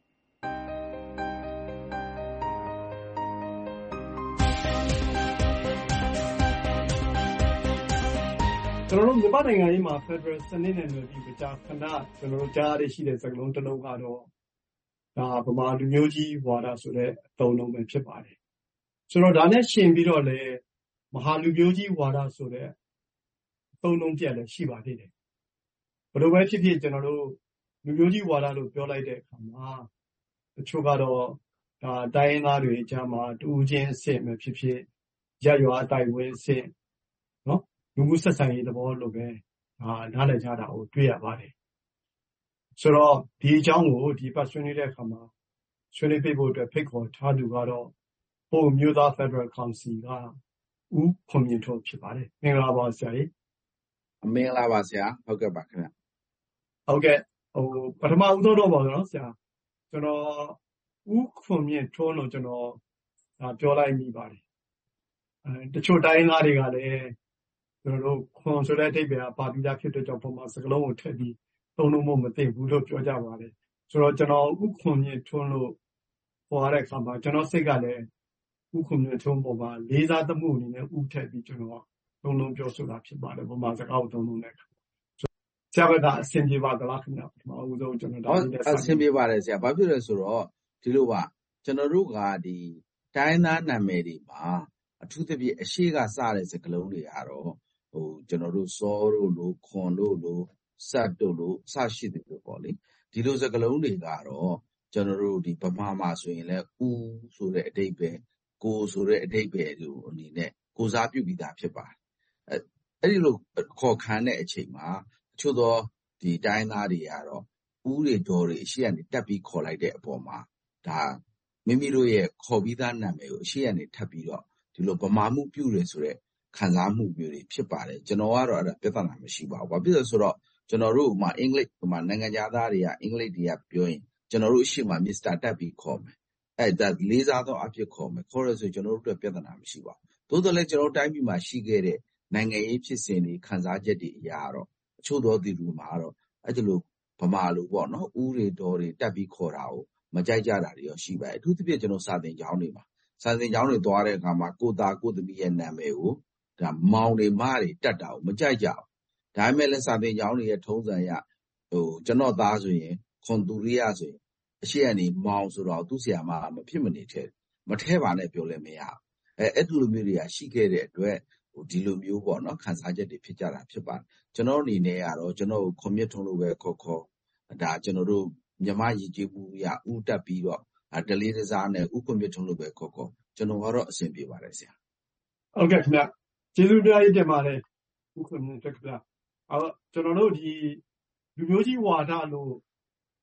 ကျွန်တော်တို့မြန်မာနိုင်ငံရေးမှာ Federal စနစ်နဲ့နယ်ပြီးကြာခဏကျွန်တော်တို့ကြားရရှိတဲ့စကားလုံးတစ်လုံးကတော့ဒါဗမာလူမျိုးကြီးဝါဒဆိုတဲ့အသုံးလုံးပဲဖြစ်ပါတယ်။ဆိုတော့ဒါနဲ့ရှင်ပြီးတော့လည်းမဟာလူမျိုးကြီးဝါဒဆိုတဲ့အသုံးလုံးပြက်လည်းရှိပါသေးတယ်။ဘယ်လိုပဲဖြစ်ဖြစ်ကျွန်တော်တို့လူမျိုးကြီးဝါဒလို့ပြောလိုက်တဲ့အခါမှာတချို့ကတော့ဒါတိုင်းရင်းသားတွေအကြားမှာတူးချင်းအစ်စ်ပဲဖြစ်ဖြစ်ရက်ရွာအတိုင်းဝင်းအစ်စ်နော်လူမှုဆက်ဆံရေးသဘောလိုပဲနားလည်ကြတာကိုတွေ့ရပါတယ်ဆိုတော့ဒီအကြောင်းကိုဒီပတ်ဆွေးနွေးတဲ့အခါမှာဆွေးနွေးပေးဖို့အတွက်ဖိတ်ခေါ်ထားသူကတော့ပအိုဝ်းမျိုးသားဖက်ဒရယ်ကောင်စီကဦးခွန်မြင့်ထွန်းဖြစ်ပါတယ်မင်္ဂလာပါဆရာကြီးမင်္ဂလာပါဆရာဟုတ်ကဲ့ပါခင်ဗျဟုတ်ကဲ့ပထမဦးဆုံးတော့ပါနော်ဆရာကျွန်တော်ဦးခွန်မြင့်ထွန်းလို့ကျွန်တော်ပြောလိုက်မိပါတယ်တချို့တိုင်းသားတွေကလည်းကျွန်တော်တို့ခွန်ဆိုတဲ့အဓိပ္ပာယ်ကပါပြီးသားဖြစ်တဲ့ကြောင့်ပုံမှန်စကားလုံးကိုထည့်ပြီးသုံးလို့မသိဘူးလို့ပြောကြပါတယ်ဆိုတော့ကျွန်တော်ဥခွန်မြင့်ထွန်းလို့ဟောရတဲ့အခါမှာကျွန်တော်စိတ်ကလည်းဥခွန်မြင့်ထွန်းပေါ်မှာလေးစားသမှုအနေနဲ့ဥထည့်ပြီးကျွန်တော်သုံးလုံးပြောဆိုတာဖြစ်ပါတယ်ပုံမှန်စကားကိုသုံးလုံးနဲ့ဆရာကအဆင်ပြေပါသလားခင်ဗျာပထမဦးဆုံးကျွန်တော်ဒါလေးအဆင်ပြေပါတယ်ဆရာဘာဖြစ်လဲဆိုတော့ဒီလိုပါကျွန်တော်တို့ကဒီတိုင်းသားနာမည်တွေမှာအထူးသဖြင့်အရှိကစတဲ့စကားလုံးတွေကတော့ကျွန်တော်တို့စောတို့လို့ခွန်တို့လို့စတ်တို့လို့စရှိတယ်လို့ပေါ့လေဒီလိုစကားလုံးတွေကတော့ကျွန်တော်တို့ဒီဗမာမှာဆိုရင်လည်းဦးဆိုတဲ့အဓိပ္ပာယ်ကိုဆိုတဲ့အဓိပ္ပာယ်တို့အနေနဲ့ကိုစားပြုပြီးသားဖြစ်ပါတယ်အဲ့ဒီလိုခေါ်ခန်းတဲ့အချိန်မှာတချို့သောဒီတိုင်းသားတွေကတော့ဦးတွေတော်တွေအရှိကနေတက်ပြီးခေါ်လိုက်တဲ့အပေါ်မှာဒါမိမိတို့ရဲ့ခေါ်ပြီးသားနာမည်ကိုအရှိကနေထပ်ပြီးတော့ဒီလိုဗမာမှုပြုတယ်ဆိုတဲ့ခံစားမှုမျိုးတွေဖြစ်ပါတယ်ကျွန်တော်ကတော့အဲ့ဒါပြဿနာမရှိပါဘူးဘာဖြစ်လဲဆိုတော့ကျွန်တော်တို့အင်္ဂလိပ်နိုင်ငံသားတွေကအင်္ဂလိပ်တွေကပြောရင်ကျွန်တော်တို့အရှိမမစ္စတာတက်ပြီးခေါ်မယ်အဲ့ဒါလေးစားသောအဖြစ်ခေါ်မယ်ခေါ်ရဆိုကျွန်တော်တို့ပြဿနာမရှိပါဘူးသို့တော်လည်းကျွန်တော်တိုင်းပြည်မှာရှိခဲ့တဲ့နိုင်ငံရေးဖြစ်စဉ်တွေခံစားချက်တွေအရာတော့အချို့သောသူတွေမှာတော့အဲ့ဒီလိုဗမာလိုပေါ့နော်ဦးတွေတော်တွေတက်ပြီးခေါ်တာကိုမကြိုက်ကြတာတွေရောရှိပါတယ်အထူးသဖြင့်ကျွန်တော်စာသင်ကျောင်းတွေမှာစာသင်ကျောင်းတွေသွားတဲ့အခါမှာကိုသားကိုသမီးရဲ့နာမည်ကိုဒါမောင်တွေမတွေတက်တာကိုမကြိုက်ကြဘူးဒါပေမဲ့လည်းစာသင်ကျောင်းတွေရဲ့ထုံးစံရကျွန်တော်သားဆိုရင်ခွန်သူရိယဆိုရင်အရှိကနေမောင်ဆိုတော့သူ့ဆရာမမဖြစ်မနေထဲမထဲပါနဲ့ပြောလဲမရအဲ့ဒီလိုမျိုးတွေကရှိခဲ့တဲ့အတွက်ဒီလိုမျိုးပေါ့နော်ခံစားချက်တွေဖြစ်ကြတာဖြစ်ပါတယ်ကျွန်တော်အနေနဲ့ကတော့ကျွန်တော်ခွန်မြင့်ထွန်းလို့ပဲခေါ်ဒါကျွန်တော်တို့မြမရည်ကြည်မှုရဥတက်ပြီးတော့ဒလေးတစားနဲ့ဥခွန်မြင့်ထွန်းလို့ပဲခေါ်ကျွန်တော်ကတော့အဆင်ပြေပါတယ်ဆရာဟုတ်ကဲ့ခင်ဗျကျေးဇူးများကြီးတင်ပါတယ်ဥခွန်မြင့်ထွန်းခင်ဗျကျွန်တော်တို့ဒီလူမျိုးကြီးဝါဒလို့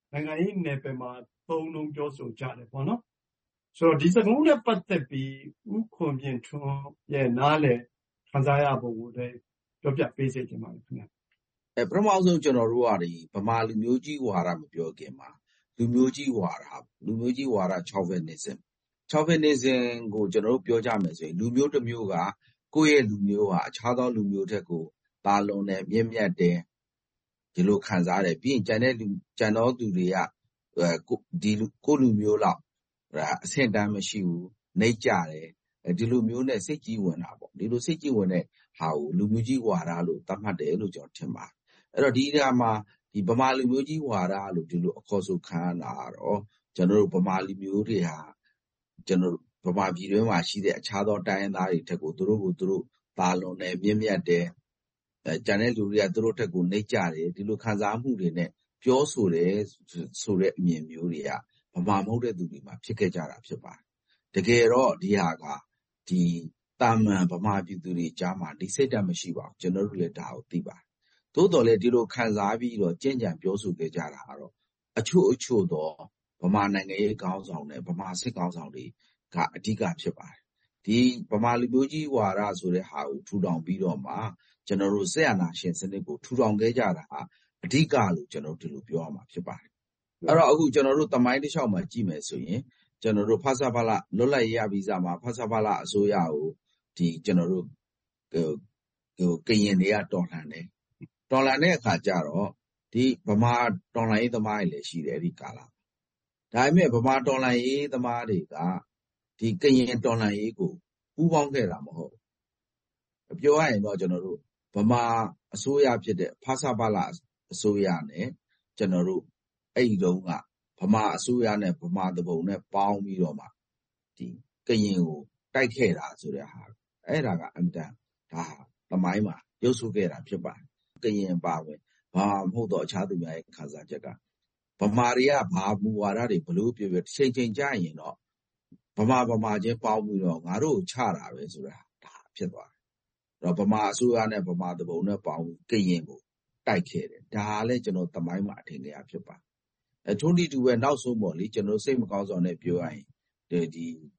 နိုင်ငံရေးနယ်ပယ်မှာသုံးနှုန်းပြောဆိုကြတယ်ပေါ့နော်။ဆိုတော့ဒီစကားလုံးနဲ့ပတ်သက်ပြီးဦးခွန်မြင့်ထွန်းရဲ့နားလည်ခံစားရပုံကိုလည်းပြောပြပေးစေချင်ပါတယ်ခင်ဗျ။ပထမဆုံးကျွန်တော်တို့ကဗမာလူမျိုးကြီးဝါဒမပြောခင်မှာလူမျိုးကြီးဝါဒchauvinism ကိုကျွန်တော်တို့ပြောကြမယ်ဆိုရင်လူမျိုးတစ်မျိုးကကိုယ့်ရဲ့လူမျိုးဟာအခြားသောလူမျိုးထက်ကိုသာလွန်တယ်မြင့်မြတ်တယ်ဒီလိုခံစားတယ်ပြီးရင်ကျန်သောသူတွေကကိုယ့်လူမျိုးလောက်အဆင့်တန်းမရှိဘူးနှိမ့်ကြတယ်ဒီလိုမျိုးနဲ့စိတ်ကြီးဝင်တာပေါ့ဒီလိုစိတ်ကြီးဝင်တဲ့ဟာကိုလူမျိုးကြီးဝါဒလို့သတ်မှတ်တယ်လို့ကျွန်တော်ထင်ပါတယ်အဲ့တော့ဒီနေရာမှာဒီဗမာလူမျိုးကြီးဝါဒလို့ဒီလိုအခေါ်ဆိုခံရတာတော့ကျွန်တော်တို့ဗမာလူမျိုးတွေဟာကျွန်တော်ဗမာပြည်တွင်းမှာရှိတဲ့အခြားသောတိုင်းရင်းသားတွေထက်ကိုသူတို့သာလွန်တယ်မြင့်မြတ်တယ်ကျန်တဲ့လူတွေကသူတို့ထက်ကိုနှိမ့်ကြတယ်ဒီလိုခံစားမှုတွေနဲ့ပြောဆိုတယ်ဆိုတဲ့အမြင်မျိုးတွေကဗမာမဟုတ်တဲ့သူတွေမှာဖြစ်ခဲ့ကြတာဖြစ်ပါတယ်တကယ်တော့ဒီဟာကဒီတာမန်ဗမာပြည်သူတွေကြားမှာဒီစိတ်ဓာတ်မရှိပါဘူးကျွန်တော်တို့လည်းဒါကိုသိပါတယ်သို့တော်လည်းဒီလိုခံစားပြီးတော့ကြင်ကြံပြောဆိုခဲ့ကြတာကတော့အချို့သောဗမာနိုင်ငံရေးခေါင်းဆောင်နဲ့ဗမာစစ်ခေါင်းဆောင်တွေကအဓိကဖြစ်ပါတယ်ဒီဗမာလူမျိုးကြီးဝါဒဆိုတဲ့ဟာကိုထူထောင်ပြီးတော့မှကျွန်တော်တို့ဆက်အာဏာရှင်စနစ်ကိုထူထောင်ခဲ့ကြတာအဓိကလို့ကျွန်တော်တို့ဒီလိုပြောရမှာဖြစ်ပါတယ်အဲ့တော့အခုကျွန်တော်တို့သမိုင်းတစ်လျှောက်မှာကြည့်မယ်ဆိုရင်ကျွန်တော်တို့ဖဆဖလလွတ်လပ်ရေးရပြီးစားမှာဖဆဖလအစိုးရကိုဒီကျွန်တော်တို့ကရင်တွေကတော်လှန်တယ်တော်လှန်တဲ့အခါကျတော့ဒီဗမာတော်လှန်ရေးသမားတွေလည်းရှိတယ်ဒီကာလဒါပေမဲ့ဗမာတော်လှန်ရေးသမားတွေကဒီကရင်တော်လှန်ရေးကိုပူးပေါင်းခဲ့တာမဟုတ်ဘူးပြောရရင်တော့ကျွန်တော်တို့ဗမာအစိုးရဖြစ်တဲ့ဖဆဖလအစိုးရနဲ့ကျွန်တော်တို့အဲ့ဒီတုန်းကဗမာအစိုးရနဲ့ဗမာတပုံနဲ့ပေါင်းပြီးတော့မှဒီကရင်ကိုတိုက်ခဲ့တာဆိုတဲ့ဟာအဲ့ဒါကအင်တန်ဒါသမိုင်းမှာရုပ်ဆိုခဲ့တာဖြစ်ပါတယ်ကရင်ပါဝင်ဘာမဟုတ်တော့အခြားသူများရဲ့ခါစားချက်ကဗမာတွေကဘာမူဝါဒတွေဘလို့ပြောချိန်ကြရင်တော့ဗမာချင်းပေါင်းပြီးတော့ငါတို့ချတာပဲဆိုတာဒါဖြစ်သွားတယ်အဲ့တော့ဗမာအစိုးရနဲ့ဗမာတပုံနဲ့ပေါင်းကရင်ကိုတိုက်ခဲ့တယ်ဒါလည်းကျွန်တော်သမိုင်းမှာအထင်ကြီးဖြစ်ပါတယ်ထုံးတီတူပဲနောက်ဆုံးပေါ့လေကျွန်တော်စိတ်မကောင်းဆောင်နဲ့ပြောရရင်ဒီ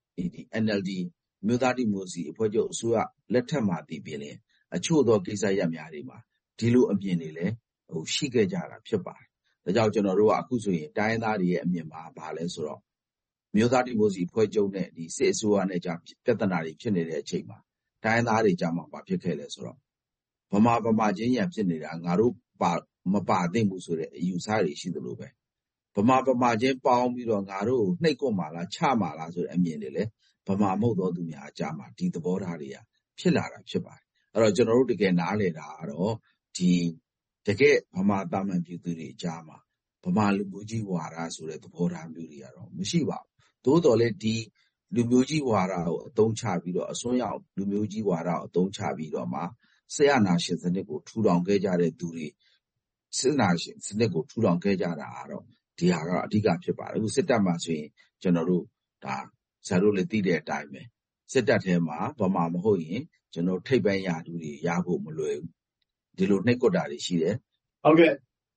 NLD မြို့သားဒီမိုစီအဖွဲ့ချုပ်အစိုးရလက်ထက်မှာတည်ပြင်းလဲအချို့သောကိစ္စရပ်များတွေမှာဒီလိုအမြင်တွေလည်းရှိခဲ့ကြတာဖြစ်ပါတယ်ဒါကြောင့်ကျွန်တော်တို့ကအခုဆိုရင်တိုင်းရင်းသားတွေရဲ့အမြင်မှာဘာလဲဆိုတော့မြို့သားဒီမိုစီအဖွဲ့ချုပ်နဲ့ဒီစစ်အစိုးရနဲ့ကြာပြဿနာတွေဖြစ်နေတဲ့အချိန်မှာတိုင်းရင်းသားတွေကြာမှာဘာဖြစ်ခဲ့လဲဆိုတော့ဗမာချင်းရံဖြစ်နေတာငါတို့မပါသင့်ဘူးဆိုတဲ့အယူဆတွေရှိသလိုပဲဗမာချင်းပေါင်းပြီးတော့ငါတို့နှိပ်ကွမှာလားချမှာလားဆိုတဲ့အမြင်တွေလည်းဗမာမဟုတ်သောသူများအကြားမှာဒီသဘောထားတွေကဖြစ်လာတာဖြစ်ပါတယ်အဲ့တော့ကျွန်တော်တို့တကယ်နားလည်တာကတော့ဒီတကယ်ဗမာတာမန်ပြည်သူတွေအကြားမှာဗမာလူမျိုးကြီးဝါဒဆိုတဲ့သဘောထားမျိုးတွေကတော့မရှိပါဘူးသို့တော်လည်းဒီလူမျိုးကြီးဝါဒကိုအသုံးချပြီးတော့အစွန်းရောက်လူမျိုးကြီးဝါဒကိုအသုံးချပြီးတော့မှဆရာနာရှင်စနစ်ကိုထူထောင်ခဲ့ကြတဲ့သူတွေစစ်နာရှင်စနစ်ကိုထူထောင်ခဲ့ကြတာကတော့ဒီဟာကအဓိကဖြစ်ပါတယ်အခုစစ်တပ်မှာဆိုရင်ကျွန်တော်တို့ဒါဇာတို့လည်းသိတဲ့အတိုင်းပဲစစ်တပ်ထဲမှာဗမာမဟုတ်ရင်ကျွန်တော်ထိပ်ပိုင်းရာထူးတွေရဖို့မလွယ်ဘူးဒီလိုနှိပ်ကွက်တာတွေရှိတယ်ဟုတ်ကဲ့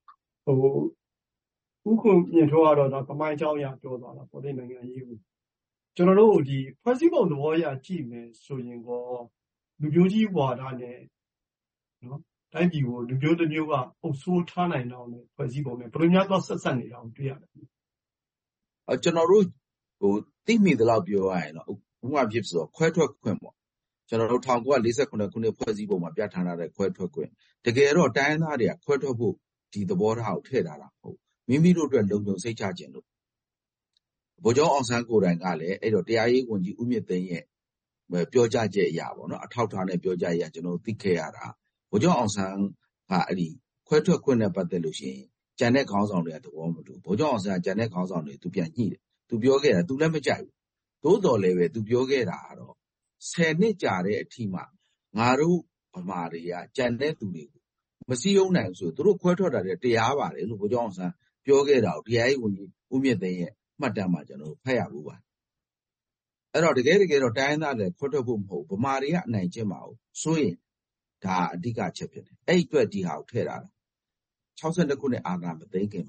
ဥခုမြင်ထိုးကတော့ဒါသမိုင်းကြောင်းအရပြောသွားတာပေါ့ဒီနိုင်ငံရေးကိုကျွန်တော်တို့ဒီဖွဲ့စည်းပုံသဘောအရကြည့်မယ်ဆိုရင်ကောလူမျိုးကြီးဝါဒနဲ့နော်တိုင်းပြည်ကိုလူမျိုးတစ်မျိုးကအုပ်စိုးထားနိုင်တော့လေဖွဲ့စည်းပုံနဲ့ဘယ်လိုများတော့ဆက်ဆက်နေတာကိုတွေ့ရတယ်ကျွန်တော်တို့သိမိသလောက်ပြောရရင်တော့ဥပမာဖြစ်ဆိုတော့ခွဲထွက်ခွင့်ပေါ့ကျွန်တော်တို့1948ခုနှစ်ဖွဲ့စည်းပုံမှာပြဋ္ဌာန်းထားတဲ့ခွဲထွက်ခွင့်တကယ်တော့တိုင်းသားတွေကခွဲထွက်ဖို့ဒီသဘောထားကိုထည့်ထားတာမဟုတ်မိမိတို့အတွက်လုံခြုံစိတ်ချခြင်းလို့ဗိုလ်ချုပ်အောင်ဆန်းကိုယ်တိုင်ကလည်းအဲ့တော့တရားရေးဝန်ကြီးဦးမြင့်သိန်းရဲ့ပြောကြားချက်အရာပေါ့နော်အထောက်ထားနဲ့ပြောကြားရကျွန်တော်သိခဲ့ရတာဗိုလ်ချုပ်အောင်ဆန်းကအဲ့ဒီခွဲထွက်ခွင့်နဲ့ပတ်သက်လို့ရှိရင်ကျန်တဲ့ခေါင်းဆောင်တွေကသဘောမတူဗိုလ်ချုပ်အောင်ဆန်းကကျန်တဲ့ခေါင်းဆောင်တွေသူပြန်ညှိတယ်သူပြောခဲ့တာသူလည်းမကြိုက်ဘူးသို့တော်လည်းပဲသူပြောခဲ့တာကတော့10နှစ်ကြာတဲ့အထိမှငါတို့ဗမာတွေကကြံတဲ့သူတွေကိုမစည်းရုံးနိုင်ဆိုသူတို့ခွဲထွက်တာတဲ့တရားပါတယ်လို့ဗိုလ်ချုပ်အောင်ဆန်းပြောခဲ့တာကိုတရားရေးဝန်ကြီးဦးမြင့်သိန်းရဲ့မှတ်တမ်းမှာကျွန်တော်ဖတ်ရဘူးပါအဲ့တော့တကယ်တော့တိုင်းသားတွေခွဲထွက်ဖို့မဟုတ်ဗမာတွေကအနိုင်ကျင့်ပါဘူးဆိုရင်ဒါအဓိကချက်ဖြစ်တယ်အဲ့အတွက်ဒီဟာကိုထည့်ထားတာ62ခုနှစ်အာဏာမသိမ်းခင်မှာ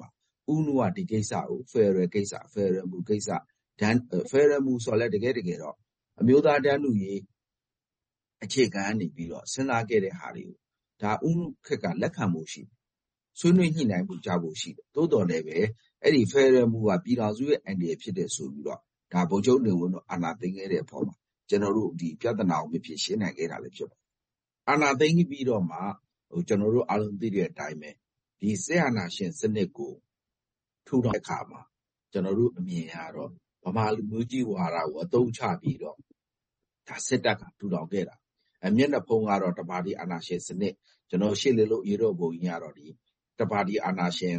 ဦးနုကဒီကိစ္စကိုဖယ်ရယ်ကိစ္စဖယ်ရယ်မှုကိစ္စဖယ်ရယ်မှုဆိုလဲတကယ်တော့အမျိုးသားတန်းတူရေးအခြေခံနေပြီးတော့စဉ်းစားခဲ့တဲ့ဟာတွေကိုဒါဦးနုခက်ကလက်ခံမှုရှိဆွေးနွေးညှိနှိုင်းမှုကြဖို့ရှိတယ်တိုးတော်လည်းပဲအဲ့ဒီဖယ်ရယ်မှုကပြည်တော်စုရဲ့အန်ဒီဖြစ်တဲ့ဆိုပြီးတော့ဒါဗိုလ်ချုပ်နေဝင်းတို့အာဏာသိမ်းခဲ့တဲ့အပေါ်မှာကျွန်တော်တို့ဒီပြဿနာကိုမဖြစ်ရှင်းနိုင်ခဲ့တာလည်းဖြစ်ပါတယ်အာဏာသိမ်းပြီးတော့မှကျွန်တော်တို့အားလုံးသိတဲ့အတိုင်းပဲဒီစစ်အာဏာရှင်စနစ်ကိုထူထောင်တဲ့အခါမှာကျွန်တော်တို့အမြင်ရတော့ဗမာလူမျိုးကြီးဝါဒကိုအသုံးချပြီးတော့ဒါစစ်တပ်ကထူထောင်ခဲ့တာမျက်နှာဖုံးကတော့တပါတီအာဏာရှင်စနစ်ကျွန်တော်ရှေ့လေလို့ရေတော့ဘုံကြီးကတော့ဒီတပါတီအာဏာရှင်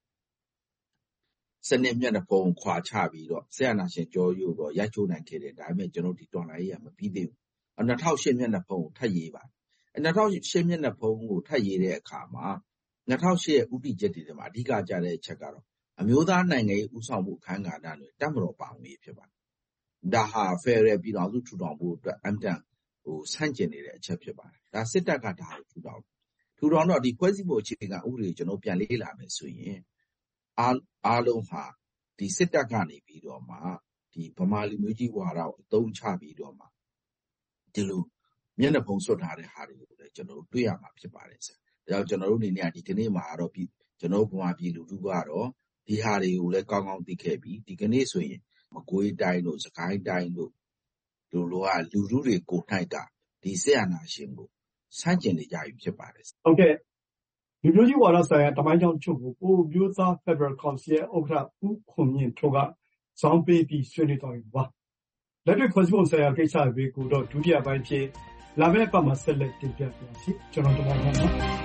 စနစ်မျက်နှာဖုံးခွာချပြီးတော့စစ်အာဏာရှင်ကြောရုပ်တော့ရိုက်ချိုးနိုင်ခဲ့တယ်ဒါပေမဲ့ကျွန်တော်ဒီတော်လိုင်းရေးကမပြီးသေးဘူး2008မျက်နှာဖုံးကိုထပ်ရေးပါ2008မျက်နှာဖုံးကိုထပ်ရေးတဲ့အခါမှာ2008ရဲ့ဥတီချက်တွေမှာအဓိကကြတဲ့အချက်ကတော့အမျိုးသားနိုင်ငံရေးဥဆောင်မှုအခမ်းအနားတွေတပ်မတော်ပါဝင်ဖြစ်ပါတယ်ဒါဟာဖယ်ရယ်ပြည်တော်စုထူထောင်ဖို့အတွက်အမ်တန်ဆန့်ကျင်နေတဲ့အချက်ဖြစ်ပါတယ်ဒါစစ်တပ်ကဒါကိုထူထောင်တော့ဒီဖွဲ့စည်းပုံအခြေခံဥပဒေကျွန်တော်ပြန်လေ့လာမယ်ဆိုရင်အားလုံးဟာဒီစစ်တပ်ကနေပြီးတော့မှဒီဗမာလူမျိုးကြီးဝါဒကိုအသုံးချပြီးတော့မှဒီလိုမျက်နှာဖုံးဆွတ်ထားတဲ့ဟာတွေကိုလည်းကျွန်တော်တို့တွေ့ရမှာဖြစ်ပါတယ်ဆရာဒါကြောင့်ကျွန်တော်တို့အနေနဲ့ဒီကနေ့မှာတော့ကျွန်တော်ဗမာပြည်လူထုကတော့ဒီဟာတွေကိုလည်းကောင်းကောင်းသိခဲ့ပြီးဒီကနေ့ဆိုရင်မကွေးတိုင်းတို့စကိုင်းတိုင်းတို့လူထုတွေကိုနှိုက်ကဒီစစ်အာဏာရှင်ကိုဆန့်ကျင်နေကြပြီဖြစ်ပါတယ်ဟုတ်ကဲ့လူမျိုးကြီးဝါဒဆိုင်ရာတမိုင်းကြောင်းချုပ်ကိုမျိုးသား Federal Council ရဲ့ဥက္ကဋ္ဌဦးခွန်မြင့်ထွန်းကဇောင်းပေးပြီးဆွေးနွေးသွားပြီပါလက်တွေ့ဖွဲ့စည်းပုံဆိုင်ရာကိစ္စတွေကိုတော့ဒုတိယပိုင်းဖြစ်လာမယ့်ပတ်မှာဆက်လက်တင်ပြပါစီကျွန်တော်တို့ပါဦး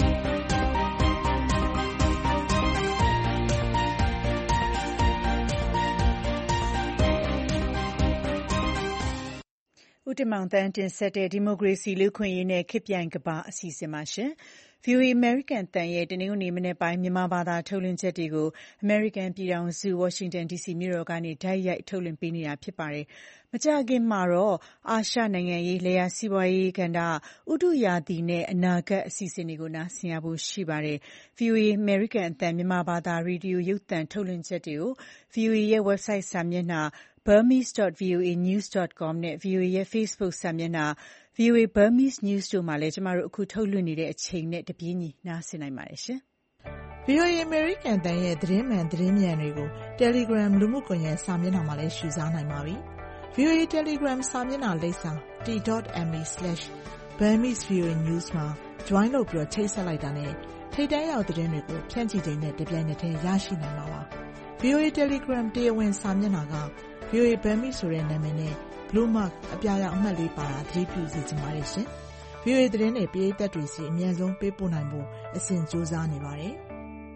တင်မောင်သန်းတင်ဆက်တဲ့ဒီမိုကရေစီလူ့ခွင့်ရေးနဲ့ခေတ်ပြိုင်ကမ္ဘာအစီအစဉ်မှာရှင် VOA American တန်ရဲ့တနင်္ဂနွေမနေ့ပိုင်းမြန်မာဘာသာထုတ်လွှင့်ချက်တွေကို American ပြည်ထောင်စု Washington DC မြို့တော်ကနေတိုက်ရိုက်ထုတ်လွှင့်ပေးနေတာဖြစ်ပါတယ်။မကြာခင်မှာတော့အာရှနိုင်ငံရေးလျှာစီးပွားရေးကဏ္ဍဥတုရာသီနဲ့အနာဂတ်အစီအစဉ်တွေကိုနားဆင်ရဖို့ရှိပါတယ်။ VOA American အတန်မြန်မာဘာသာရေဒီယိုရုပ်သံထုတ်လွှင့်ချက်တွေကို VOA ရဲ့ website စာမျက်နှာburmese.voanews.com နဲ့ VOA ရဲ့ Facebook စာမျက်နှာ VOA Burmese News တို့မှာလည်းကျမတို့အခုထုတ်လွှင့်နေတဲ့အချိန်နဲ့တပြေးညီနားဆင်နိုင်ပါတယ်ရှင်။ VOA American တန်ရဲ့သတင်းမှန်သတင်းမြန်တွေကို Telegram လူမှုကွန်ရက်စာမျက်နှာမှာလည်းရှုစားနိုင်ပါပြီ။ VOA Telegram စာမျက်နှာလိပ်စာ t.me/Burmese VOA News မှာ join လုပ်ပြီးချိတ်ဆက်လိုက်တာနဲ့ထိပ်တန်းရောက်သတင်းတွေကိုဖြန့်ချိချိန်နဲ့တပြိုင်နက်တည်းရရှိနိုင်မှာပါ။ VOA Telegram တရားဝင်စာမျက်နှာကVOA Burmese ဆိုတဲ့နာမည်နဲ့ Blue Mark အပြာရောင်အမှတ်လေးပါတာသတိပြုစေချင်ပါတယ်ရှင်။ VOA သတင်းတွေပရိသတ်တွေစီအမြန်ဆုံးပေးပို့နိုင်ဖို့အစဉ်ကြိုးစားနေပါတယ်။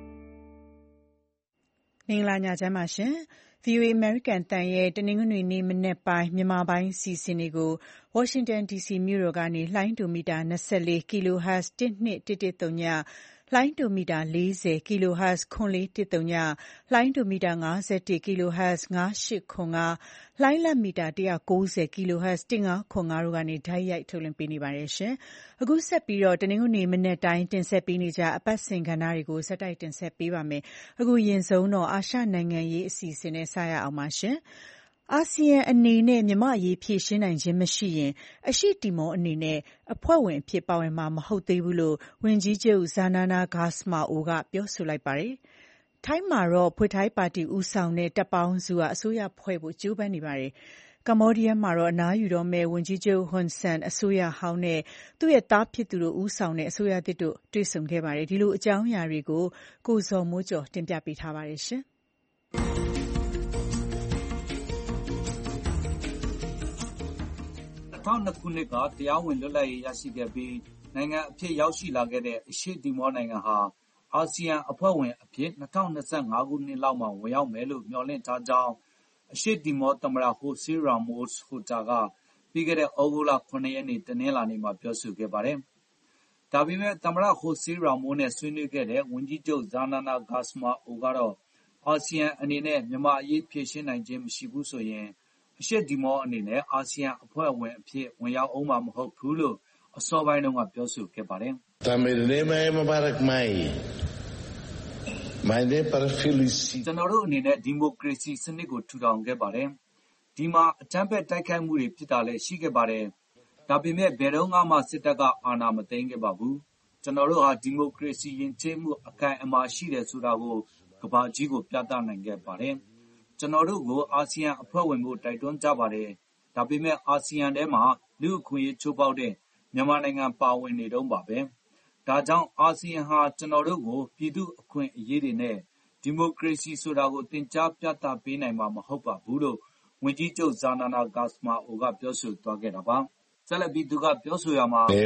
မင်္ဂလာညချမ်းပါရှင်။ VOA American တန်ရဲ့တနင်္ဂနွေနေ့မနေ့ပိုင်းမြန်မာပိုင်းအစီအစဉ်တွေကို Washington DC မြို့တော်ကနေလှိုင်းဒိုမီတာ24 kHz 12110လှိုင်းဒိုမီတာ40 kHz 9410လှိုင်းဒိုမီတာ51 kHz 9805လှိုင်းလတ်မီတာ190 kHz 1505တို့ကနေဓာတ်ရိုက်ထုတ်လွှင့်ပေးနေပါတယ်ရှင်။အခုဆက်ပြီးတော့တနင်္ဂနွေမနေ့တိုင်းတင်ဆက်ပေးနေကြအပတ်စဉ်ကဏ္ဍတွေကိုစက်တိုက်တင်ဆက်ပေးပါမယ်။အခုရင်ဆုံးတော့အာရှနိုင်ငံရေးအစီအစဉ်နဲ့စရအောင်ပါရှင်။အာဆီယံအနေနဲ့မြန်မာ့အရေးဖြေရှင်းနိုင်ခြင်းမရှိရင်အရှေ့တီမောအနေနဲ့အဖွဲ့ဝင်အဖြစ်ပါဝင်မှာမဟုတ်သေးဘူးလို့ဝန်ကြီးချုပ်ဇာနာနာဂါစမာအိုကပြောဆိုလိုက်ပါတယ်။ထိုင်းမှာတော့ဖွေထိုင်းပါတီဦးဆောင်တဲ့တပ်ပေါင်းစုကအစိုးရဖွဲ့ဖို့ကြိုးပမ်းနေပါတယ်။ကမ္ဘောဒီးယားမှာတော့အနားယူတော့မဲ့ဝန်ကြီးချုပ်ဟွန်ဆန်အစိုးရဟောင်းနဲ့သူ့ရဲ့သားဖြစ်သူတို့ဦးဆောင်တဲ့အစိုးရသစ်တို့တွေ့ဆုံခဲ့ပါတယ်။ဒီလိုအကြောင်းအရာတွေကိုကိုဇော်မိုးကျော်တင်ပြပေးထားပါတယ်ရှင်။ 2002ခုနှစ်ကတရားဝင်လွတ်လပ်ရေးရရှိခဲ့ပြီးနိုင်ငံအဖြစ်ရောက်ရှိလာခဲ့တဲ့အရှေ့တီမောနိုင်ငံဟာအာဆီယံအဖွဲ့ဝင်အဖြစ်2025ခုနှစ်လောက်မှာဝင်ရောက်မယ်လို့မျှော်လင့်ထားကြောင်းအရှေ့တီမောသမ္မတဟိုစီရာမို့စ်ဟိုတာကပြီးခဲ့တဲ့ဩဂုတ်လ9ရက်နေ့တနင်္လာနေ့မှာပြောဆိုခဲ့ပါတယ်။ဒါပေမဲ့သမ္မတဟိုစီရာမို့နဲ့ဆွေးနွေးခဲ့တဲ့ဝန်ကြီးချုပ်ဇာနာနာဂါစမာအိုကတော့အာဆီယံအနေနဲ့မြန်မာအရေးဖြေရှင်းနိုင်ခြင်းမရှိဘူးဆိုရင်အရှေ့တီမောအနေနဲ့အာဆီယံအဖွဲ့ဝင်အဖြစ်ဝင်ရောက်အောင်မှာမဟုတ်ဘူးလို့အစောပိုင်းတုန်းကပြောဆိုခဲ့ပါတယ်။ကျွန်တော်တို့အနေနဲ့ဒီမိုကရေစီစနစ်ကိုထူထောင်ခဲ့ပါတယ်။ဒီမှာအကြမ်းဖက်တိုက်ခိုက်မှုတွေဖြစ်တာလည်းရှိခဲ့ပါတယ်။ဒါပေမဲ့ဘယ်တော့မှစစ်တပ်ကအာဏာမသိမ်းခဲ့ပါဘူး။ကျွန်တော်တို့ဟာဒီမိုကရေစီယဉ်ကျေးမှုအခိုင်အမာရှိတယ်ဆိုတာကိုကမ္ဘာကြီးကိုပြသနိုင်ခဲ့ပါတယ်။ကျွန်တော်တို့ကိုအာဆီယံအဖွဲ့ဝင်ဖို့တိုက်တွန်းကြပါတယ်။ဒါပေမဲ့အာဆီယံထဲမှာလူ့အခွင့်အရေးချိုးဖောက်တဲ့မြန်မာနိုင်ငံပါဝင်နေတုန်းပါပဲ။ဒါကြောင့်အာဆီယံဟာကျွန်တော်တို့ကိုပြည်သူ့အခွင့်အရေးတွေနဲ့ဒီမိုကရေစီဆိုတာကိုသင်ကြားပြသပေးနိုင်မှာမဟုတ်ပါဘူးလို့ဝန်ကြီးချုပ်ဇာနာနာဂါစမာအိုကပြောဆိုသွားခဲ့တာပါ။ဆက်လက်ပြီးသူကပြောဆိုရမှာဒါ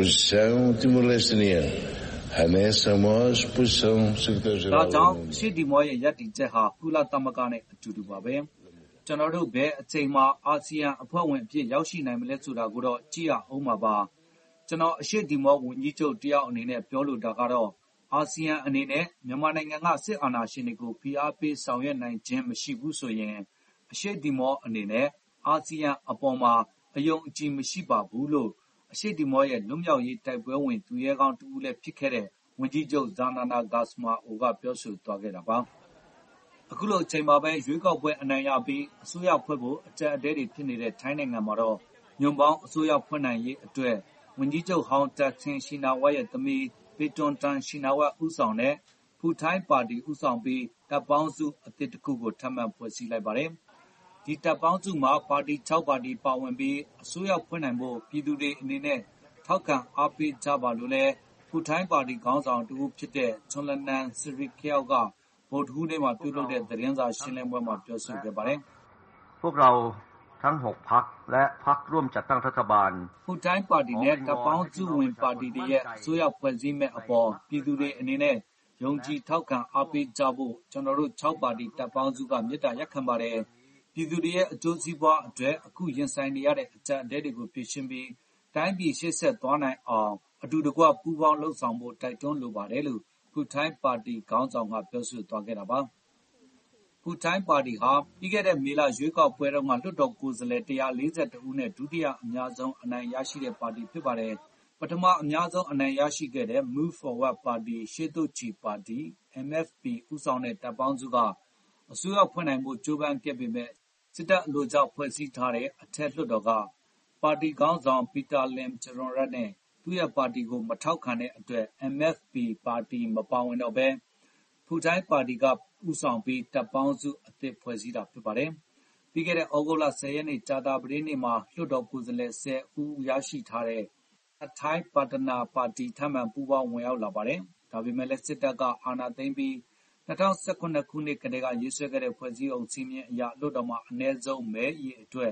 ကြောင့်ရှေ့ဒီမောရဲ့ရပ်တည်ချက်ဟာကုလသမဂ္ဂနဲ့အတူတူပါပဲ။ကျွန်တော်တို့ဘယ်အချိန်မှာအာဆီယံအဖွဲ့ဝင်အဖြစ်ရောက်ရှိနိုင်မလဲဆိုတာကိုတော့ကြည့်ရအောင်ပါပါ။ကျွန်တော်အရှေ့ဒီမောဝန်ကြီးချုပ်တယောက်အနေနဲ့ပြောလိုတာကတော့အာဆီယံအနေနဲ့မြန်မာနိုင်ငံကစစ်အာဏာရှင်တွေကိုဖိအားပေးဆောင်ရွက်နိုင်ခြင်းမရှိဘူးဆိုရင်အရှေ့ဒီမောအနေနဲ့အာဆီယံအပေါ်မှာအယုံအကြည်မရှိပါဘူးလို့အရှေ့ဒီမောရဲ့လွတ်မြောက်ရေးတိုက်ပွဲဝင်သူရဲကောင်းတူလည်းဖြစ်ခဲ့တဲ့ဝန်ကြီးချုပ်ဇာနာနာဂါစမာအိုကပြောဆိုသွားခဲ့တာပါ။အခုလိုအချိန်မှာပဲရွေးကောက်ပွဲအနိုင်ရပြီးအစိုးရဖွဲ့ဖို့အကြံအတဲတွေဖြစ်နေတဲ့ထိုင်းနိုင်ငံမှာတော့ညွန့်ပေါင်းအစိုးရဖွဲ့နိုင်ရေးအတွက်ဝန်ကြီးချုပ်ဟောင်းတက်ဆင်ရှိနာဝါရဲ့သမီးပေတွန်တန်ရှိနာဝါဦးဆောင်တဲ့ဖူထိုင်းပါတီဦးဆောင်ပြီးတပ်ပေါင်းစုအသစ်တစ်ခုကိုထပ်မံဖွဲ့စည်းလိုက်ပါတယ်။ဒီတပ်ပေါင်းစုမှာပါတီ6ပါတီပါဝင်ပြီးအစိုးရဖွဲ့နိုင်ဖို့ပြည်သူတွေအနေနဲ့ထောက်ခံအားပေးကြပါလို့လဲဖူထိုင်းပါတီခေါင်းဆောင်တူဖြစ်တဲ့ချွန်လနန်စရီခေယောက်ကဗုဒ္ဓဟူးနေ့မှာပြုလုပ်တဲ့သတင်းစာရှင်းလင်းပွဲမှာပြောဆိုခဲ့ပါတယ်။พวกเราทั้ง6พรรคและพรรคร่วมจัดตั้งรัฐบาลဖူထိုင်းပါတီနဲ့တပ်ပေါင်းစုဝင်ပါတီတွေရဲ့အစိုးရဖွဲ့စည်းမဲ့အပေါ်ပြည်သူတွေအနေနဲ့ယုံကြည်ထောက်ခံအားပေးကြဖို့ကျွန်တော်တို့6ပါတီတပ်ပေါင်းစုကမေတ္တာရပ်ခံပါတယ်။ပြည်သူတွေရဲ့အကျိုးစီးပွားအတွက်အခုရင်ဆိုင်နေရတဲ့အကြံအတဲတွေကိုဖြေရှင်းပြီးတိုင်းပြည်ရှေ့ဆက်သွားနိုင်အောင်အတူတကွပူးပေါင်းလှုပ်ဆောင်ဖို့တိုက်တွန်းလိုပါတယ်လို့ဖူထိုင်းပါတီခေါင်းဆောင်ကပြောဆိုသွားခဲ့တာပါ။ဖူထိုင်းပါတီဟာပြီးခဲ့တဲ့မေလရွေးကောက်ပွဲတုန်းကလွှတ်တော်ကိုယ်စားလှယ်142ဦးနဲ့ဒုတိယအများဆုံးအနိုင်ရရှိတဲ့ပါတီဖြစ်ပါတယ်။ပထမအများဆုံးအနိုင်ရရှိခဲ့တဲ့ Move Forward ပါတီရှေ့တိုးချီပါတီ MFP ဦးဆောင်တဲ့တပ်ပေါင်းစုကအစိုးရဖွဲ့နိုင်ဖို့ကြိုးပမ်းခဲ့ပေမဲ့စစ်တပ်အလိုကျဖွဲ့စည်းထားတဲ့အထက်လွှတ်တော်ကပါတီခေါင်းဆောင်ပီတာလင်ဂျရွန်ရက်နဲ့သူ့ရဲ့ပါတီကိုမထောက်ခံတဲ့အတွက် MFP ပါတီမပါဝင်တော့ဘဲဖူထိုင်းပါတီကဦးဆောင်ပြီးတပ်ပေါင်းစုအသစ်ဖွဲ့စည်းတာဖြစ်ပါတယ်။ပြီးခဲ့တဲ့ဩဂုတ်လ10ရက်နေ့ကြာသပတေးနေ့မှာလွှတ်တော်ကိုယ်စားလှယ်10ဦးရရှိထားတဲ့အထိုင်းပါတနာပါတီထပ်မံပူးပေါင်းဝင်ရောက်လာပါတယ်။ဒါပေမဲ့လည်းစစ်တပ်ကအာဏာသိမ်းပြီး2019ခုနှစ်ကတည်းကရေးဆွဲခဲ့တဲ့ဖွဲ့စည်းအောင်စည်းမျဉ်းအရလွှတ်တော်မှာအနည်းဆုံးမဲအရေအတွက်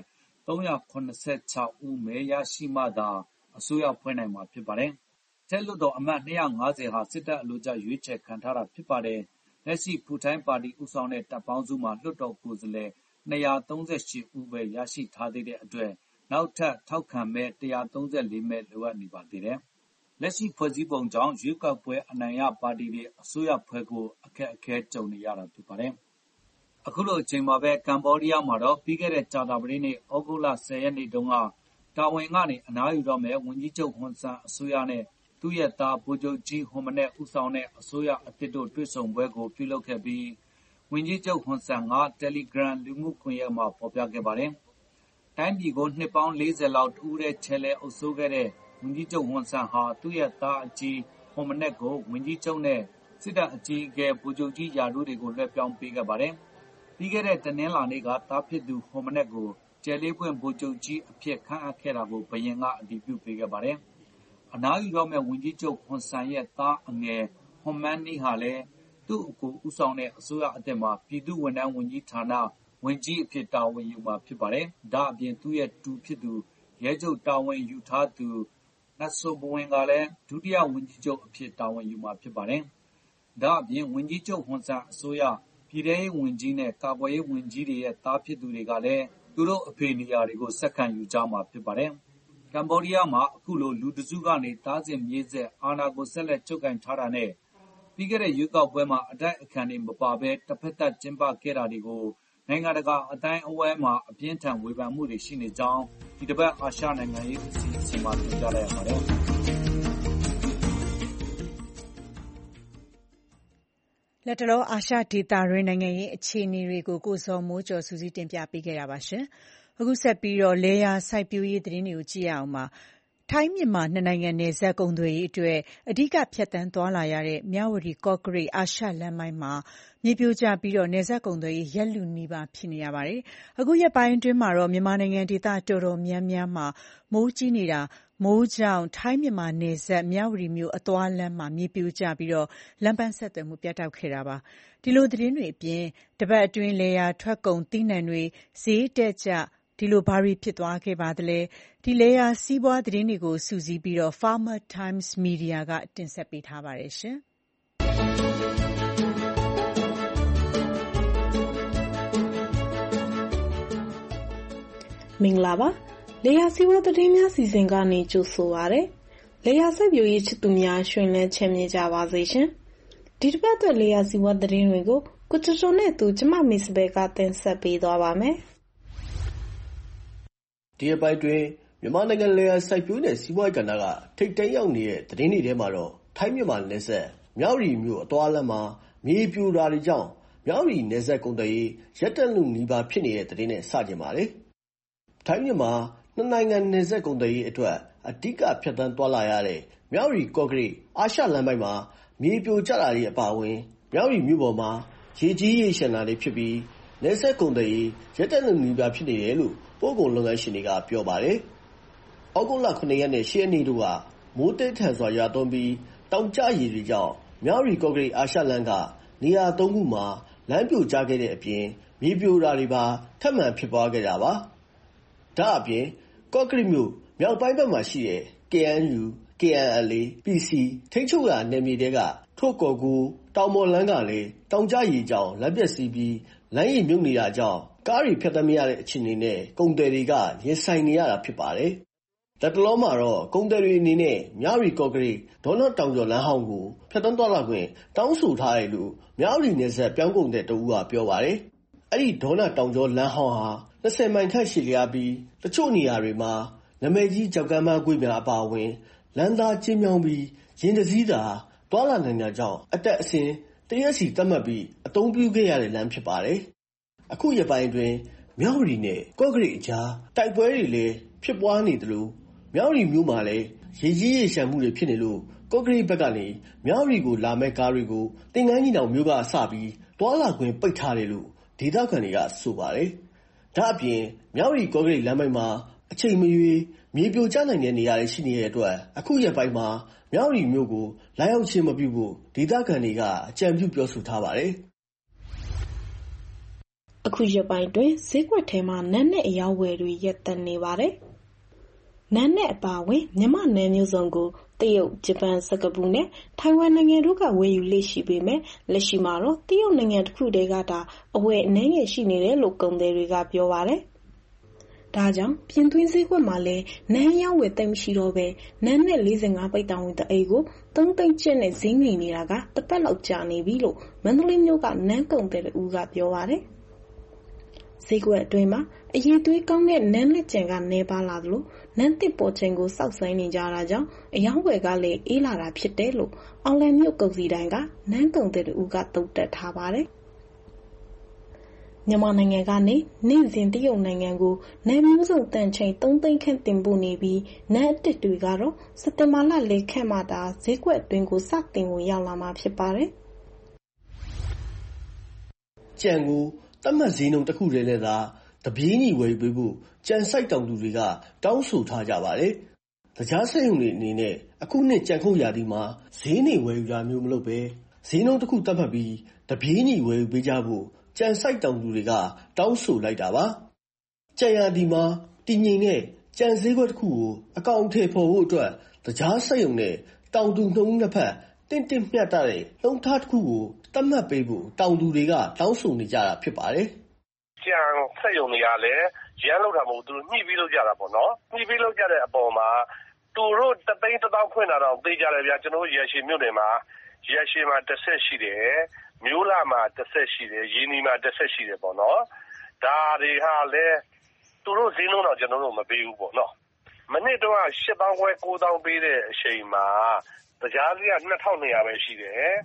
386ဦးမဲရရှိမှသာအစိုးရဖွဲ့နိုင်မှာဖြစ်ပါတယ်။ထဲလွှတ်တော်အမတ်250ဟာစစ်တပ်အလိုကျရွေးချယ်ခံထားတာဖြစ်ပါတယ်။လက်ရှိဖူထိုင်းပါတီဦးဆောင်တဲ့တပ်ပေါင်းစုမှာလွှတ်တော်ကိုယ်စားလှယ်238ဦးပဲရရှိထားသေးတဲ့အတွက်နောက်ထပ်ထောက်ခံမဲ134မဲလိုအပ်နေပါသေးတယ်။လက်ရှိဖွဲ့စည်းပုံကြောင့်ရွေးကောက်ပွဲအနိုင်ရပါတီတွေအစိုးရဖွဲ့ဖို့အခက်အခဲကြုံနေရတာဖြစ်ပါတယ်။အခုလိုအချိန်မှာပဲကမ္ဘောဒီးယားမှာတော့ပြီးခဲ့တဲ့ကြာသပတေးနေ့ဩဂုတ်လ10ရက်နေ့တုန်းကတာဝန်ကနေအနားယူတော့မဲ့ဝန်ကြီးချုပ်ဟွန်ဆန်အစိုးရနဲ့သူ့ရဲ့သားဗိုလ်ချုပ်ကြီးဟွန်မနက်ဦးဆောင်တဲ့အစိုးရအသစ်တို့တွေ့ဆုံပွဲကိုပြုလုပ်ခဲ့ပြီးဝန်ကြီးချုပ်ဟွန်ဆန်က Telegram လူမှုကွန်ရက်မှာဖော်ပြခဲ့ပါတယ်။တိုင်းပြည်ကိုနှစ်ပေါင်း40လောက်တူးတဲ့ချဲလဲအုပ်စိုးခဲ့တဲ့ဝန်ကြီးချုပ်ဟွန်ဆန်ဟာသူ့ရဲ့သားအကြီးဟွန်မနက်ကိုဝန်ကြီးချုပ်နဲ့စစ်တပ်အကြီးအကဲဗိုလ်ချုပ်ကြီးရာထူးတွေကိုလွှဲပြောင်းပေးခဲ့ပါတယ်။ပြီးခဲ့တဲ့တနင်္လာနေ့ကသားဖြစ်သူဟွန်မနက်ကိုကျယ်လေးပွင့်ဗိုလ်ချုပ်ကြီးအဖြစ်ခန့်အပ်ခဲ့တာကိုဘုရင်ကအတည်ပြုပေးခဲ့ပါတယ်။အနားယူတော့မဲ့ဝန်ကြီးချုပ်ဟွန်ဆန်ရဲ့သားအငယ်ဟွန်မန်းနီဟာလည်းသူ့အကိုဦးဆောင်တဲ့အစိုးရအသစ်မှာပြည်သူ့ဝန်ထမ်းဝန်ကြီးဌာနဝန်ကြီးအဖြစ်တာဝန်ယူမှာဖြစ်ပါတယ်။ဒါအပြင်သူ့ရဲ့တူဖြစ်သူရဲချုပ်တာဝန်ယူထားသူနတ်ဆိုဘဝင်ကလည်းဒုတိယဝန်ကြီးချုပ်အဖြစ်တာဝန်ယူမှာဖြစ်ပါတယ်။ဒါအပြင်ဝန်ကြီးချုပ်ဟွန်ဆန်အစိုးရပြည်ထောင်ရေးဝန်ကြီးနဲ့ကာကွယ်ရေးဝန်ကြီးတွေရဲ့သားဖြစ်သူတွေကလည်းသူတို့အဖေနေရာတွေကိုဆက်ခံယူကြမှာဖြစ်ပါတယ်။ကမ္ဘောဒီးယားမှာအခုလိုလူတစုကနေသားစဉ်မြေးဆက်အာဏာကိုဆက်လက်ချုပ်ကိုင်ထားတာနဲ့ပြီးခဲ့တဲ့ရွေးကောက်ပွဲမှာအတိုက်အခံတွေမပါဘဲတစ်ဖက်သက်ကျင်းပခဲ့တာတွေကိုနိုင်ငံတကာအတိုင်းအဝိုင်းမှာအပြင်းထန်ဝေဖန်မှုတွေရှိနေကြောင်းဒီတစ်ပတ်အာရှနိုင်ငံရေးအစီအစဉ်မှာတင်ပြလိုက်ရပါတယ်။လတ်တလောအာရှဒေသတွင်းနိုင်ငံရေးအခြေအနေတွေကိုကိုဇော်မိုးကျော်စုစည်းတင်ပြပေးခဲ့တာပါ။အခုဆက်ပြီးလယ်ယာစိုက်ပျိုးရေးသတင်းတွေကိုကြည့်ရအောင်ပါ။ထိုင်းမြန်မာနှစ်နိုင်ငံနယ်စပ်ကုန်သွယ်ရေးအတွက်အဓိကဖြတ်သန်းသွားလာရတဲ့မြဝတီကော့ကရိတ်အာရှလမ်းပိုင်းမှာမြေပြိုကျပြီးနယ်စပ်ကုန်သွယ်ရေးရက်လုနီးပါးဖြစ်နေရပါတယ်။အခုရက်ပိုင်းအတွင်းမှာမြန်မာနိုင်ငံဒေသတော်တော်များများမှာမိုးကြီးနေတာမိုးကြောင့်ထိုင်းမြန်မာနယ်စပ်မြဝတီမြို့အသွားလမ်းမှာမြေပြိုကျပြီးလမ်းပန်းဆက်သွယ်မှုပြတ်တောက်ခဲ့တာပါ။ဒီလိုသတင်းတွေအပြင်တပတ်အတွင်းလယ်ယာထွက်ကုန်သီးနှံတွေဈေးတက်ကျဒီလိုဘာတွေဖြစ်သွားခဲ့ပါသလဲဒီလယ်ယာစီးပွားသတင်းတွေကိုစုစည်းပြီးFarmer Times Media ကတင်ဆက်ပေးထားပါတယ်ရှင်။မင်္ဂလာပါလယ်ယာစီးပွားသတင်းများစီစဉ်ကနေကြိုဆိုပါရစေလယ်ယာစိုက်ပျိုးရေးချစ်သူများရှင်လန်းချမ်းမြေ့ကြပါစေရှင်ဒီတစ်ပတ်အတွက်လယ်ယာစီးပွားသတင်းတွေကိုကိုကျော်ကျော်နဲ့သူကျမမစ်ဘဲကတင်ဆက်ပေးသွားပါမယ်ဒီအပိုင်းတွင်မြန်မာနိုင်ငံလယ်ယာစိုက်ပျိုးနယ်စီးပွားရေးကဏ္ဍကထိပ်တန်းရောက်နေတဲ့သတင်းတွေထဲမှာထိုင်းမြန်မာနယ်စပ်မြဝတီမြို့အသွားလမ်းမှာမြေပြိုတာတွေကြောင့်မြဝတီနယ်စပ်ကုန်သွယ်ရေးရပ်တန့်လုနီးပါးဖြစ်နေတဲ့သတင်းနဲ့စတင်ပါတယ်။ထိုင်းမြန်မာနှစ်နိုင်ငံနယ်စပ်ကုန်သွယ်ရေးအတွက်အဓိကဖြတ်သန်းသွားလာရတဲ့မြဝတီကော့ကရိတ်အာရှလမ်းပိုင်းမှာမြေပြိုကျတာတွေအပါအဝင်မြဝတီမြို့ပေါ်မှာရေကြီးရေရှမ်းတာတွေဖြစ်ပြီးနယ်စပ်ကုန်သွယ်ရေးရပ်တန့်လုနီးပါးဖြစ်နေတယ်လို့ပို့ကုန်လုပ်ငန်းရှင်တွေကပြောပါတယ်။ဩဂုတ်လ 9 ရက်နဲ့10 ရက်နေ့တို့ကမိုးတိတ်ထန်စွာရွာသွန်းပြီးတောင်ကျရေတွေကြောင့်မြဝတီကော့ကရိတ်အာရှလမ်းကနေရာ 3 ခုမှာလမ်းပြိုကျခဲ့တဲ့အပြင်မြေပြိုတာတွေပါထပ်မံဖြစ်ပွားခဲ့တာပါ။ဒါအပြင်ကော့ကရိတ်မြို့မြောက်ပိုင်းဘက်မှာရှိတဲ့ KNU, KNLA, PC ထိန်းချုပ်ရာနယ်မြေတွေကထို့ကော်ကူတောင်ပေါ်လမ်းကလည်းတောင်ကျရေကြောင့်လမ်းပျက်စီးပြီးလမ်းရည်မြုပ်နေတာကြောင့်ကားတွေဖြတ်သန်းမရတဲ့အခြေအနေနဲ့ကုန်သည်တွေကရင်ဆိုင်နေရတာဖြစ်ပါတယ်။လတ်တလောမှာကုန်သည်တွေအနေနဲ့မြဝတီကော့ကရိတ်ဒေါနတောင်ကျော်လမ်းဟောင်းကိုဖြတ်သန်းသွားလာခွင့်တောင်းဆိုထားတယ်လို့မြဝတီနယ်စပ်ပြောင်းကုန်သည်တဦးကပြောပါတယ်။အဲ့ဒီဒေါနတောင်ကျော်လမ်းဟောင်းဟာ20 မိုင်ခန့်ရှည်လျားပြီးတချို့နေရာတွေမှာနာမည်ကြီးကြောက်ကမ်းပါးကွေ့များအပါအဝင်လမ်းသားကျဉ်းမြောင်းပြီးရင်တစည်းသာသွားလာနိုင်တာကြောင့်အသက်အဆင်းတရက်စီသတ်မှတ်ပြီးအသုံးပြုခဲ့ရတဲ့လမ်းဖြစ်ပါတယ်။အခုရက်ပိုင်းအတွင်းမြဝတီနဲ့ကော့ကရိတ်အကြားတိုက်ပွဲတွေလည်းဖြစ်ပွားနေသလိုမြဝတီမြို့မှာလည်းရေကြီးရေရှမ်းမှုတွေဖြစ်နေလို့ကော့ကရိတ်ဘက်ကနေမြဝတီကိုလာမဲ့ကားတွေကိုသင်္ကန်းညီနောင်မြို့ကစပြီးသွားလာခွင့်ပိတ်ထားတယ်လို့ဒေသခံတွေကဆိုပါတယ်။ဒါအပြင်မြဝတီကော့ကရိတ်လမ်းပိုင်းမှာအချိန်မရွေးမြေပြိုကျနိုင်တဲ့နေရာတွေရှိနေတဲ့အတွက်အခုရက်ပိုင်းမှာမြဝတီမြို့ကိုလာရောက်ခြင်းမပြုဖို့ဒေသခံတွေကအကြံပြုပြောဆိုထားပါတယ်။အခုရက်ပိုင်းတွင်ဈေးကွက်ထဲမှာနန်းနဲ့အယောက်ဝယ်တွေရပ်တန့်နေပါတယ်။နန်းနဲ့အပါအဝင်မြန်မာနယ်မျိုးစုံကိုတရုတ်၊ဂျပန်၊စင်ကာပူနဲ့ထိုင်ဝမ်နိုင်ငံတို့ကဝယ်ယူလေ့ရှိပေမဲ့လက်ရှိမှာတရုတ်နိုင်ငံတစ်ခုတည်းကသာအဝယ်အနည်းငယ်ရှိနေတယ်လို့ကုန်သည်တွေကပြောပါတယ်။ဒါကြောင့်ပြင်သွင်းဈေးကွက်မှာလည်းနန်းရောင်းဝယ်သိမ်းမရှိတော့ပဲနန်းနဲ့45ပိတ်တောင်ဝင်တအိတ်ကို3 သိန်းကျပ်နဲ့ဈေးငိမ်နေတာကတစ်ပတ်လောက်ကြာနေပြီလို့မန္တလေးမြို့ကနန်းကုန်သည်တူကပြောပါတယ်။ဈေးကွက်အတွင်းမှာအရေးသွေးကောင်းတဲ့နန်းလက်ကျန်ကနေပါလာသလိုနန်းတစ်ပေါ်ချိန်ကိုစောက်ဆိုင်နေကြတာကြောင့်အယောင်းဝယ်ကလည်းအေးလာတာဖြစ်တယ်လို့အောင်လံမြို့ကုန်စည်တိုင်းကနန်းကုန်သည်တူကသုံးသပ်ထားပါတယ်။မြန်မာနိုင်ငံကနေနေ့စဉ်တရုတ်နိုင်ငံကိုနယ်မျိုးစုံတန်ချိန်3 သိန်းခန့်တင်ပို့နေပြီးနယ်အတစ်တွေကတော့စက်တင်ဘာလလယ်ခန့်မှသာဈေးကွက်အတွင်းကိုစတင်ဝင်ရောက်လာမှာဖြစ်ပါတယ်။ကြံကိုတတ်မှတ်ဈေးနှုန်းတစ်ခုတည်းနဲ့သာတပြေးညီဝယ်ပေးဖို့ကြံစိုက်တောင်သူတွေကတောင်းဆိုထားကြပါတယ်။တခြားစက်ရုံတွေအနေနဲ့အခုနှစ်ကြံခုတ်ရာသီမှာဈေးနှိမ်ဝယ်ယူတာမျိုးမလုပ်ပဲဈေးနှုန်းတစ်ခုတတ်မှတ်ပြီးတပြေးညီဝယ်ယူပေးကြဖို့ကြံစိုက်တောင်သူတွေကတောင်းဆိုလိုက်တာပါ။ကြံရာသီမှာတည်ငြိမ်တဲ့ကြံဈေးကွက်တစ်ခုကိုအကောင်အထည်ဖော်ဖို့အတွက်တခြားစက်ရုံနဲ့တောင်သူနှုန်းနှစ်ဖက်တင့်မျှတတဲ့နှုန်းထားတစ်ခုကိုသတ်မှတ်ပေးဖို့တောင်သူတွေကတောင်းဆိုနေကြတာဖြစ်ပါတယ်။ကြံစက်ရုံတွေကလည်းရမ်းလောက်တာမဟုတ်သူတို့ညှိပြီးလုပ်ကြတာပေါ့နော်။ညှိပြီးလုပ်ကြတဲ့အပေါ်မှာသူတို့တသိန်းတစ်သောင်းဖွင့်တာတော့သိကြတယ်ဗျာကျွန်တော်ရက်ရှိမြို့နယ်မှာရက်ရှိမှာတစ်ဆက်ရှိတယ်မျိုးလာမှာတစ်ဆက်ရှိတယ်ရင်းနီမှာတစ်ဆက်ရှိတယ်ပေါ့နော်ဒါတွေဟာလည်းသူတို့ဈေးနှုန်းတော့ကျွန်တော်တို့မပေးဘူးပေါ့နော်မနစ်တော့8,000 ခွဲ 9,000 ပေးတဲ့အချိန်မှာတရားစီက2200ပဲရှိတယ်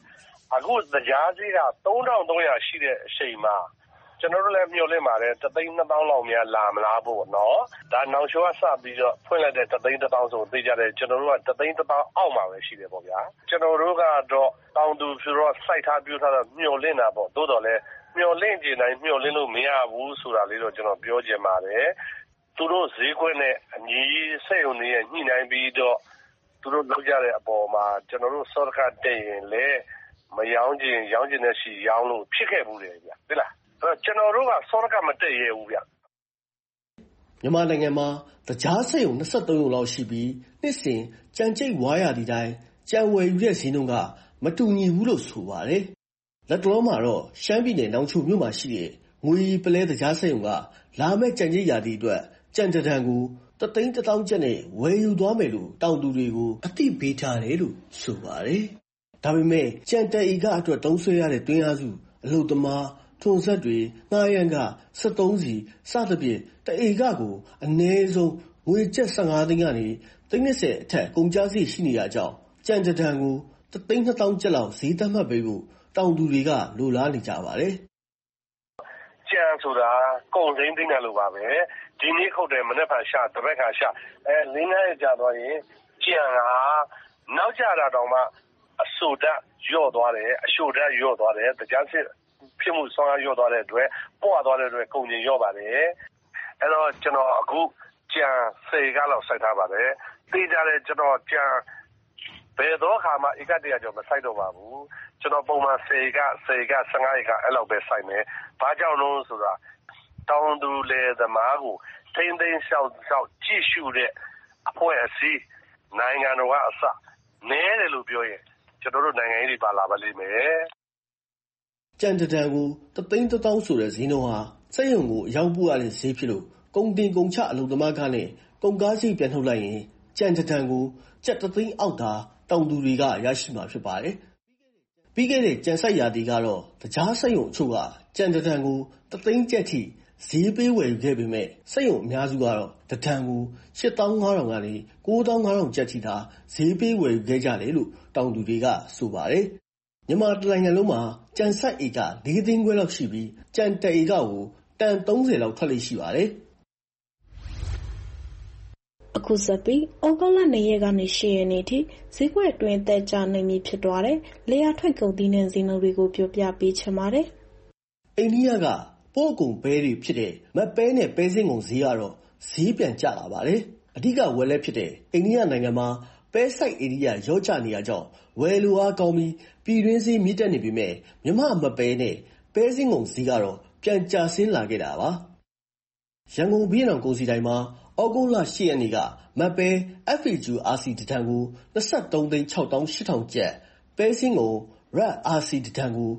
အခုတရားစည်းက3300ရှိတဲ့အချိန်မှာကျွန်တော်တို့လည်းမျှော်လင့်ပါတယ်1,200,000လောက်များလာမလားပေါ့နော်ဒါနောက်ရှိုးကစပြီးတော့ဖွင့်လိုက်တဲ့1,100,000ဆိုသိကြတယ်ကျွန်တော်တို့က1,100,000အောက်မှာပဲရှိတယ်ပေါ့ဗျာကျွန်တော်တို့ကတော့တောင်သူဆိုတော့စိုက်ထားပြထားတော့မျှော်လင့်တာပေါ့သို့တော်လည်းမျှော်လင့်ကြတိုင်းမျှော်လင့်လို့မရဘူးဆိုတာလေးတော့ကျွန်တော်ပြောချင်ပါတယ်သူတို့ဈေးကွက်နဲ့အညီစက်ရုံတွေညှိနှိုင်းပြီးတော့သူတို့လောက်ကြတဲ့အပေါ်မှာကျွန်တော်တို့စောတကတက်ရင်လည်းမရောင်းခြင်းရောင်းခြင်းနဲ့ရှိရောင်းလို့ဖြစ်ခဲ့ဘူးလေဗျသိလားကျွန်တော်တို့ကစောတကမတက်ရဘူးဗျမြန်မာနိုင်ငံမှာတကြားစက်ရုံ23ရုံလောက်ရှိပြီးနှစ်စဉ်ကြံကြိတ်ဝါရသည့်တိုင်းကြံဝယ်ယူတဲ့ဈေးနှုန်းကမတူညီဘူးလို့ဆိုပါတယ်လက်တော်မှာတော့ရှမ်းပြည်နယ်နောင်ချိုမြို့မှာရှိတဲ့ငွေပလဲတကြားစက်ရုံကလာမဲ့ကြံကြိတ်ရာသည့်အတွက်ကြံတံကို1,100,000ကျပ်နဲ့ဝယ်ယူသွားမယ်လို့တောင်သူတွေကိုအသိပေးထားတယ်လို့ဆိုပါတယ်ဒါပေမဲ့ကြံတဧကအတွက်သုံးစွဲရတဲ့တွင်းအားစုအလုပ်သမားထွန်ဆက်တွေငှားရမ်းက73စီစသဖြင့်တဧကကိုအနည်းဆုံးငွေကျပ်15သိန်းကနေ30အထက်ကုန်ကျစရိတ်ရှိနေတာကြောင့်ကြံတံကို1,200,000ကျပ်လောက်ဈေးသတ်မှတ်ပေးဖို့တောင်သူတွေကလိုလားနေကြပါတယ်ကြံဆိုတာကုန်စိမ်းသိမ်းတယ်လို့ပါပဲဒီနေ့ခုတ်တယ်မနေ့ကရှာတပတ်ခါရှာ၄-၅ရက်ကြာသွားရင်ကြံဟာနောက်ကျတာတောင်မှအဆိုဓာတ်လျော့သွားတယ်အရှိုဓာတ်လျော့သွားတယ်တရားစစ်ဖြစ်မှုဆွမ်းအားလျော့သွားတဲ့အတွက်ပွားသွားတဲ့အတွက်ကုန်ကျင်လျော့ပါတယ်အဲ့တော့ကျွန်တော်အခုကြံ10ကလောက်စိုက်ထားပါတယ်သိကြတယ်ကျွန်တော်ကြံဘယ်တော့ခါမှဧက100ကျော်မစိုက်တော့ပါဘူးကျွန်တော်ပုံမှန်10က15ကအဲ့လောက်ပဲစိုက်မယ်ဘာကြောင့်လို့ဆိုတာတောင်သူလယ်သမားကိုထိန်းသိမ်းရှောက်ကြည့်ရှုတဲ့အဖွဲ့အစည်းနိုင်ငံတော်ကအစနဲတယ်လို့ပြောရင်ကျွန်တော်တို့နိုင်ငံရေးတွေပါလာပါလိမ့်မယ်ကြံတံကို1,100,000ဆိုတဲ့ဈေးနှုန်းဟာစက်ရုံကိုအရောက်ပို့ရတဲ့ဈေးဖြစ်လို့ကုန်တင်ကုန်ချအလုပ်သမားကနဲ့ကုန်ကားစရိတ်ပြန်ထုတ်လိုက်ရင်ကြံတံကိုကျပ်1,000,000အောက်သာတောင်သူတွေကရရှိမှာဖြစ်ပါတယ်ပြီးခဲ့တဲ့ကြံစိုက်ရာသီကတော့တကြားစက်ရုံအချို့ကကြံတံကို1,000,000ကျပ်ထိဈေးပေးဝယ်ယူခဲ့ပေမဲ့စက်ရုံအများစုကတော့တံကို8,500ကနေ9,500ကျပ်ထိသာဈေးပေးဝယ်ယူခဲ့ကြတယ်လို့တောင်သူတွေကဆိုပါတယ်မြန်မာနိုင်ငံလုံးမှာကြံစိုက်ဧက4သိန်းခွဲလောက်ရှိပြီးကြံတဧကကိုတန်30လောက်ထွက်လေ့ရှိပါတယ်အခုဆက်ပြီးဩဂုတ်လ2ရက်ကနေ10ရက်နေ့ထိဈေးကွက်အတွင်းတက်ကြနေပြီဖြစ်သွားတဲ့လေယာထွက်ကုန်သီးနှံဈေးနှုန်းတွေကိုပြောပြပေးချင်ပါတယ်အိန္ဒိယကပို့ကုန်ပဲတွေဖြစ်တဲ့မတ်ပဲနဲ့ပဲစင်းကုန်ဈေးကတော့ဈေးပြန်ကျလာပါတယ်အဓိကဝယ်လက်ဖြစ်တဲ့အိန္ဒိယနိုင်ငံမှာပဲစိုက်ဧရိယာရောကျနေရကြောင်းဝယ်လိုအားကောင်းပြီးပြည်တွင်းဈေးမြင့်တက်နေပေမဲ့မြန်မာမပဲနဲ့ပဲစင်းကုန်ဈေးကတော့ပြန်ကျဆင်းလာခဲ့တာပါရန်ကုန်ပြည်တော်ကုန်စည်တိုင်းမှာဩဂုတ်လ10ရက်နေ့ကမတ်ပဲ FAQ RC တံကို23,680,000ကျပ်ပဲစင်းကုန် RAT RC တံကို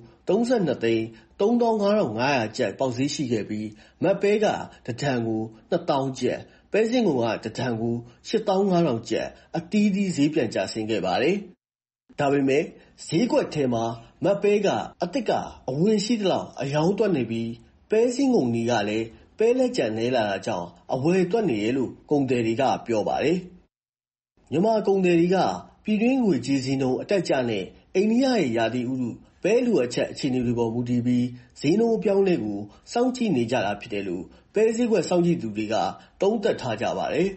32,35,500ကျပ်ပေါက်ဈေးရှိခဲ့ပြီးမတ်ပဲကတံကို2,000ကျပ်ပဲစင်းကုန်ကတံကို8,500ကျပ်အသီးသီးဈေးပြန်ကျဆင်းခဲ့ပါတယ်ဒါပေမဲ့ဈေးကွက်ထဲမှာမတ်ပဲကအတစ်ကအဝင်ရှိသလောက်အယောင်တွက်နေပြီးပဲစင်းကုန်တွေကလည်းပဲလက်ကျန်နေလာတာကြောင့်အဝယ်တွက်နေရလို့ကုန်သည်တွေကပြောပါတယ်မြန်မာကုန်သည်တွေကပြည်တွင်းငွေကြေးဈေးနှုန်းအတက်ကျနဲ့အိန္ဒိယရဲ့ရာသီဥတုပဲလူအချက်အခြေအနေတွေပေါ်မူတည်ပြီးဈေးနှုန်းအပြောင်းလဲကိုစောင့်ကြည့်နေကြတာဖြစ်တယ်လို့ပဲဈေးကွက်စောင့်ကြည့်သူတွေကသုံးသပ်ထားကြပါတယ်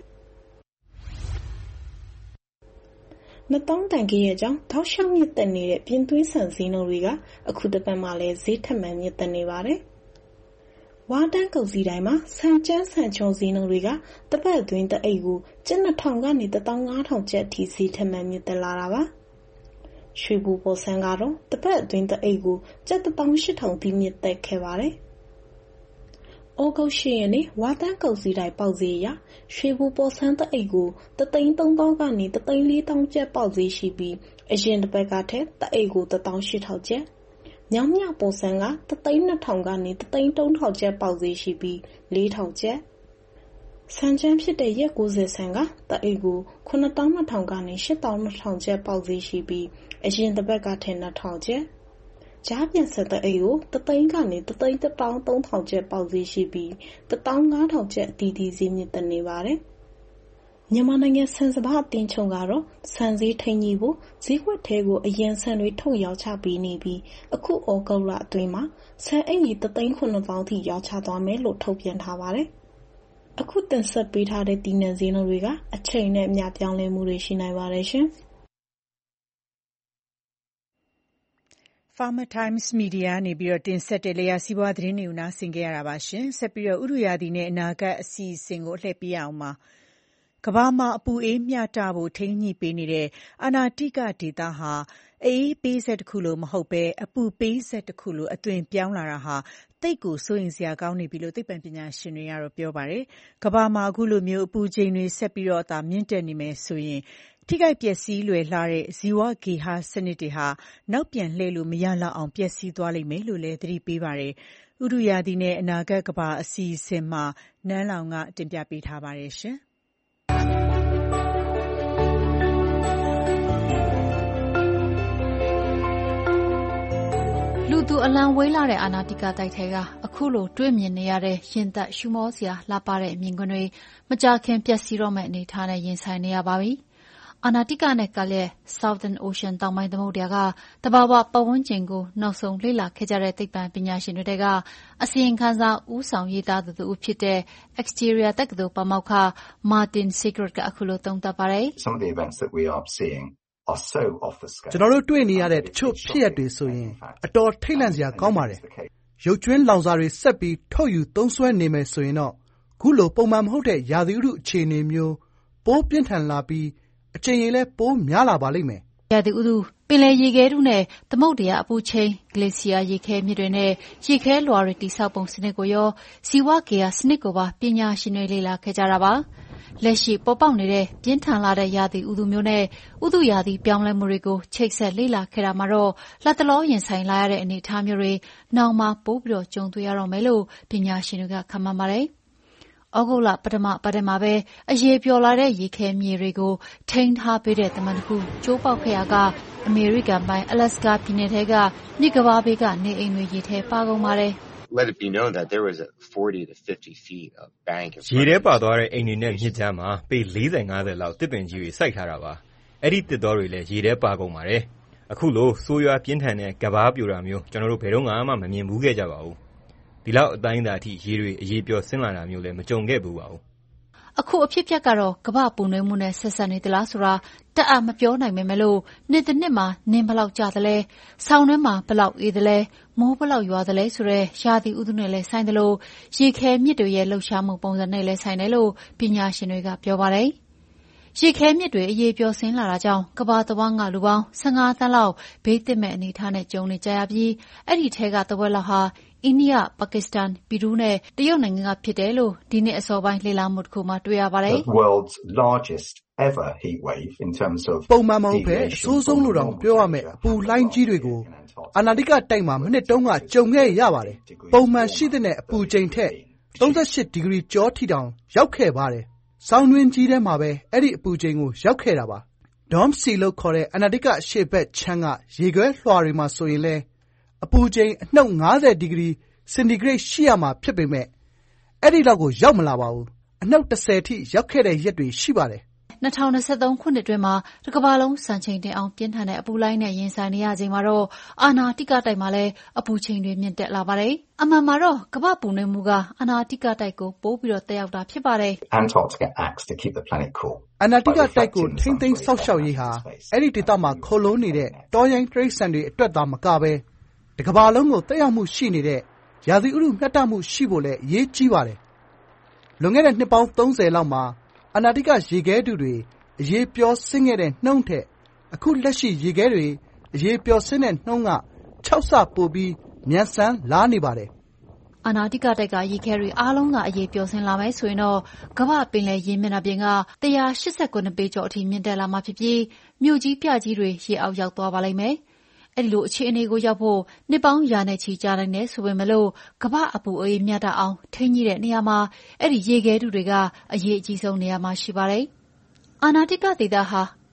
နှစ်တောင်းတန်ကြီးရဲ့ကြောင့်ထောက်လျှောက်မြင့်တက်နေတဲ့ပြင်သွင်းဆန်ဈေးနှုန်းတွေကအခုတစ်ပတ်မှလည်းဈေးထပ်မံမြင့်တက်နေပါတယ်ဝါတန်းကုန်စည်တိုင်းမှာဆန်ကျန်းဆန်ချုံဈေးနှုန်းတွေကတပတ်အတွင်းတအိတ်ကိုကျပ်2,000ကနေ15,000ကျပ်ထိဈေးထပ်မံမြင့်တက်လာတာပါရွှေဘူပေါ်ဆန်းကတော့တပတ်အတွင်းတအိတ်ကိုကျပ်18,000ထိမြင့်တက်ခဲ့ပါတယ်။ဩဂုတ်10ရက်နေ့ဝါတန်းကုန်စည်တိုင်းပေါက်ဈေးအရရွှေဘူပေါ်ဆန်းတအိတ်ကို3,300,000ကနေ3,400,000ကျပ်ပေါက်ဈေးရှိပြီးအရင်တစ်ပတ်ကထက်တအိတ်ကို18,000ကျပ်ညောင်မြပေါ်ဆန်းက3,200,000ကနေ3,300,000ကျပ်ပေါက်ဈေးရှိပြီး4,000ကျပ်ဆန်ချမ်းဖြစ်တဲ့ရက်90ဆန်ကတအိတ်ကို9,200,000ကနေ8,200,000ကျပ်ပေါက်ဈေးရှိပြီးအရင်တစ်ပတ်ကထက်2,000ကျပ်ကြားပြန်ဆက်တအိတ်ကို3,000ကနေ3,300,000ကျပ်ပေါက်ဈေးရှိပြီး15,000ကျပ်အတီးတီးဈေးမြင့်တက်နေပါတယ်မြန်မာနိုင်ငံဆန်စပါးအသင်းချုပ်ကတော့ဆန်ဈေးထိန်းညှိဖို့ဈေးကွက်ထဲကိုအရင်ဆန်တွေထုတ်ရောင်းချပေးနေပြီးအခုဩဂုတ်လအတွင်းမှာဆန်အိတ်ကြီး3,900,000 ထိရောင်းချသွားမယ်လို့ထုတ်ပြန်ထားပါတယ်။အခုတင်ဆက်ပေးထားတဲ့တီးနှံဈေးနှုန်းတွေကအချိန်နဲ့အမျှပြောင်းလဲမှုတွေရှိနိုင်ပါတယ်ရှင်။ Farmer Times Media နေပြီးတော့တင်ဆက်တဲ့လျာစီးပွားသတင်းတွေကိုနားဆင်ကြရတာပါရှင်။ဆက်ပြီးတော့ဥတုရာသီနဲ့အနာဂတ်အစီအစဉ်ကိုလှည့်ပြရအောင်ပါ။ကမ္ဘာမှာအပူအေးမျှတဖို့ထိန်းညှိပေးနေတဲ့အာနာတိကဒေသဟာအေးပေးဆက်တစ်ခုလိုမဟုတ်ဘဲအပူပေးဆက်တစ်ခုလိုအသွင်ပြောင်းလာတာဟာသိပ်ကိုစိုးရိမ်စရာကောင်းနေပြီလို့သိပ္ပံပညာရှင်တွေကတော့ပြောပါတယ်။ကမ္ဘာမှာအခုလိုမျိုးအပူချိန်တွေဆက်ပြီးတော့မြင့်တက်နေမယ်ဆိုရင်ထိခိုက်ပျက်စီးလွယ်လှတဲ့ဇီဝဂေဟစနစ်တွေဟာနောက်ပြန်လှည့်လို့မရလောက်အောင်ပျက်စီးသွားလိမ့်မယ်လို့လည်းသတိပေးပါတယ်။ဥတုရာသီနဲ့အနာဂတ်ကမ္ဘာအစီအစဉ်မှာနန်းလောင်ကတင်ပြပေးထားပါတယ်ရှင်။လူသူအလံဝေးလာတဲ့အာနာတိကတိုက်ထဲကအခုလိုတွေ့မြင်နေရတဲ့ရင်သက်ရှုမောစရာလှပတဲ့မြင်ကွင်းတွေမကြာခင်ပျက်စီးတော့မယ့်အနေအထားနဲ့ရင်ဆိုင်နေရပါပြီ။အာနာတိကနဲ့ကလည်း Southern Ocean တောင်ပိုင်းသမုဒ္ဒရာကတဘာဝပတ်ဝန်းကျင်ကိုနောက်ဆုံးလေ့လာခဲ့ကြတဲ့သိပ္ပံပညာရှင်တွေကအစီရင်ခံစာဦးဆောင်ရေးသားသူတူဖြစ်တဲ့ Exeter တက္ကသိုလ်ပါမောက္ခ Martin Segrett ကအခုလိုသုံးသပ်ပါတယ်။ Some of the events that we are seeing are so off the scale. ကျွန်တော်တို့တွေ့နေရတဲ့တချို့ဖြစ်ရပ်တွေဆိုရင်အတော်ထိတ်လန့်စရာကောင်းပါတယ်။ရုပ်ကျွင်းလောင်စာတွေဆက်ပြီးထုတ်ယူသုံးစွဲနေမယ်ဆိုရင်တော့ခုလိုပုံမှန်မဟုတ်တဲ့ရာသီဥတုအခြေအနေမျိုးပိုးပြင်းထန်လာပြီးအချိန်ရင်လည်းပိုးများလာပါလိမ့်မယ်။ရာသီဥတုပင်လယ်ရေခဲတုနဲ့သမုဒ္ဒရာအပူချိန်ဂလေဆီယာရေခဲမြစ်တွေနဲ့ရေခဲလွှာတွေတိဆောက်ပုံစနစ်ကိုရောဇီဝဂေဟစနစ်ကိုပါပညာရှင်တွေလေ့လာခဲ့ကြတာပါ။လက်ရှိပေါ်ပေါက်နေတဲ့ပြင်းထန်လာတဲ့ရာသီဥတုမျိုးနဲ့ဥတုရာသီပြောင်းလဲမှုတွေကိုချိတ်ဆက်လေ့လာခဲ့တာမှာတော့လက်တလောရင်ဆိုင်လာရတဲ့အနေအထားမျိုးတွေနောက်မှာပိုပြီးတော့ကြုံတွေ့ရတော့မယ်လို့ပညာရှင်တွေကခန့်မှန်းပါတယ်။ဩဂုတ်လပထမပတ်ထဲမှာပဲအရေပျော်လာတဲ့ရေခဲမြေတွေကိုထိန်းထားပေးတဲ့တမန်တစ်ခုကျိုးပေါက်ခဲ့ရာကအမေရိကန်ပိုင်းအလက်စကာပြည်နယ်ထဲကမြစ်ကမ်းပါးဘေးကနေအိမ်တွေရေထဲပါကုန်ပါတယ်။ Let it be known that there was a 40 to 50 feet of bank. ရေထဲပါသွားတဲ့အိမ်တွေနဲ့မြစ်ကြားမှာပေ40-50လောက်တစ်ပင်ကြီးတွေစိုက်ထားတာပါ။အဲ့ဒီတစ်တော်တွေလည်းရေထဲပါကုန်ပါတယ်။အခုလိုဆိုးရွားပြင်းထန်တဲ့ကဘာပြိုတာမျိုးကျွန်တော်တို့ဘယ်တော့မှမမြင်ဘူးခဲ့ကြပါဘူး။ဒီလောက်အတိုင်းအတာအထိရေတွေအရေးပျော်ဆင်းလာတာမျိုးလည်းမကြုံခဲ့ဘူးပါဘူး။အခုအဖြစ်အပျက်ကတော့ကမ္ဘာ့ပူနွေးမှုနဲ့ဆက်စပ်နေသလားဆိုတာတတ်အပ်မပြောနိုင်ပေမဲ့လို့နှစ်တစ်နှစ်မှာနင်းဘလောက်ကျသလဲဆောင်းထဲမှာဘလောက်အေးသလဲမိုးဘလောက်ရွာသလဲဆိုတဲ့ရာသီဥတုနဲ့လည်းဆိုင်တယ်လို့ရေခဲမြစ်တွေရဲ့လှုပ်ရှားမှုပုံစံနဲ့လည်းဆိုင်တယ်လို့ပညာရှင်တွေကပြောပါတယ်။ရေခဲမြစ်တွေအရေးပျော်ဆင်းလာတာကြောင့်ကမ္ဘာတဝန်းကလူပေါင်း15သန်းလောက်ဘေးသင့်မဲ့အနေအထားနဲ့ကြုံနေကြရပြီးအဲ့ဒီထဲကတဝက်လောက်ဟာအိန္ဒိယ၊ပါကစ္စတန်၊ပီရူးနဲ့တရုတ်နိုင်ငံကဖြစ်တယ်လို့ဒီနှစ်အစောပိုင်းလေ့လာမှုတစ်ခုမှာတွေ့ရပါတယ်။ The world's largest ever heat wave in terms of ပုံမှန်မဟုတ်ပဲအဆိုးဆုံးလို့တောင်ပြောရမယ်အပူလှိုင်းကြီးတွေကိုအာနာတိကတိုက်မှာမိနစ်တုန်းကကြုံခဲ့ရပါတယ်။ပုံမှန်ရှိတဲ့အပူချိန်ထက်38ဒီဂရီကျော်ထိတောင်ရောက်ခဲ့ပါတယ်။ဆောင်းတွင်းကြီးထဲမှာပဲအဲ့ဒီအပူချိန်ကိုရောက်ခဲ့တာပါ။ Dome Sea လို့ခေါ်တဲ့အနာတိကအရှေ့ဘက်ခြမ်းကရေခဲလွှာတွေမှာဆိုရင်လဲအပူချိန်အနှုတ်50ဒီဂရီစင်တီဂရိတ်ရှိရမှာဖြစ်ပေမဲ့အဲ့ဒီလောက်ကိုရောက်မလာပါဘူး။အနှုတ်30ထိရောက်ခဲ့တဲ့ရက်တွေရှိပါတယ်။2023ခုနှစ်အတွင်းမှာတစ်ကမ္ဘာလုံးစံချိန်တင်အောင်ပြင်းထန်တဲ့အပူလှိုင်းနဲ့ရင်ဆိုင်နေရချိန်မှာတော့အာနာတိကတိုက်မှာလည်းအပူချိန်တွေမြင့်တက်လာပါတယ်။အမှန်မှာတော့ကမ္ဘာပူနွေးမှုကအာနာတိကတိုက်ကိုပိုးပြီးတော့တက်ရောက်တာဖြစ်ပါတယ်။ Antarctica acts to keep the planet cool. အာနာတိကတိုက်ကိုထိမ့်သိမ်းဆောက်ရှောက်ရေးဟာအဲ့ဒီဒေသမှာခိုးလုံးနေတဲ့တောရိုင်းတိရစ္ဆာန်တွေအတွက်သာမကပဲတကမ္ဘာလုံးကိုတက်ရောက်မှုရှိနေတဲ့ရာသီဥတုမျှတမှုရှိဖို့လည်းအရေးကြီးပါတယ်။လွန်ခဲ့တဲ့နှစ်ပေါင်း30လောက်မှာအာနာတိကရေခဲတုတွေအရေးပျော်ဆင်းခဲ့တဲ့နှုန်းထက်အခုလက်ရှိရေခဲတွေအရေးပျော်ဆင်းတဲ့နှုန်းက6ဆပိုပြီးမြန်ဆန်လာနေပါတယ်။အာနာတိကတိုက်ကရေခဲတွေအားလုံးကအရေးပျော်ဆင်းလာမယ်ဆိုရင်တော့ကမ္ဘာပင်လယ်ရေမျက်နှာပြင်က189ပေကျော်အထိမြင့်တက်လာမှာဖြစ်ပြီးမြို့ကြီးပြကြီးတွေရေအောက်ရောက်သွားပါလိမ့်မယ်။အဲ့ဒီလိုအခြေအနေကိုရောက်ဖို့နှစ်ပေါင်းရာနဲ့ချီကြာနိုင်တယ်ဆိုပေမဲ့လို့ကမ္ဘာအပူအေးမြတ်တာအောင်ထိန်းကြီးတဲ့နေရာမှာအဲ့ဒီရေခဲတုတွေကအရေးအကြီးဆုံးနေရာမှာရှိပါတယ်။အာနာတိကဒေသဟာက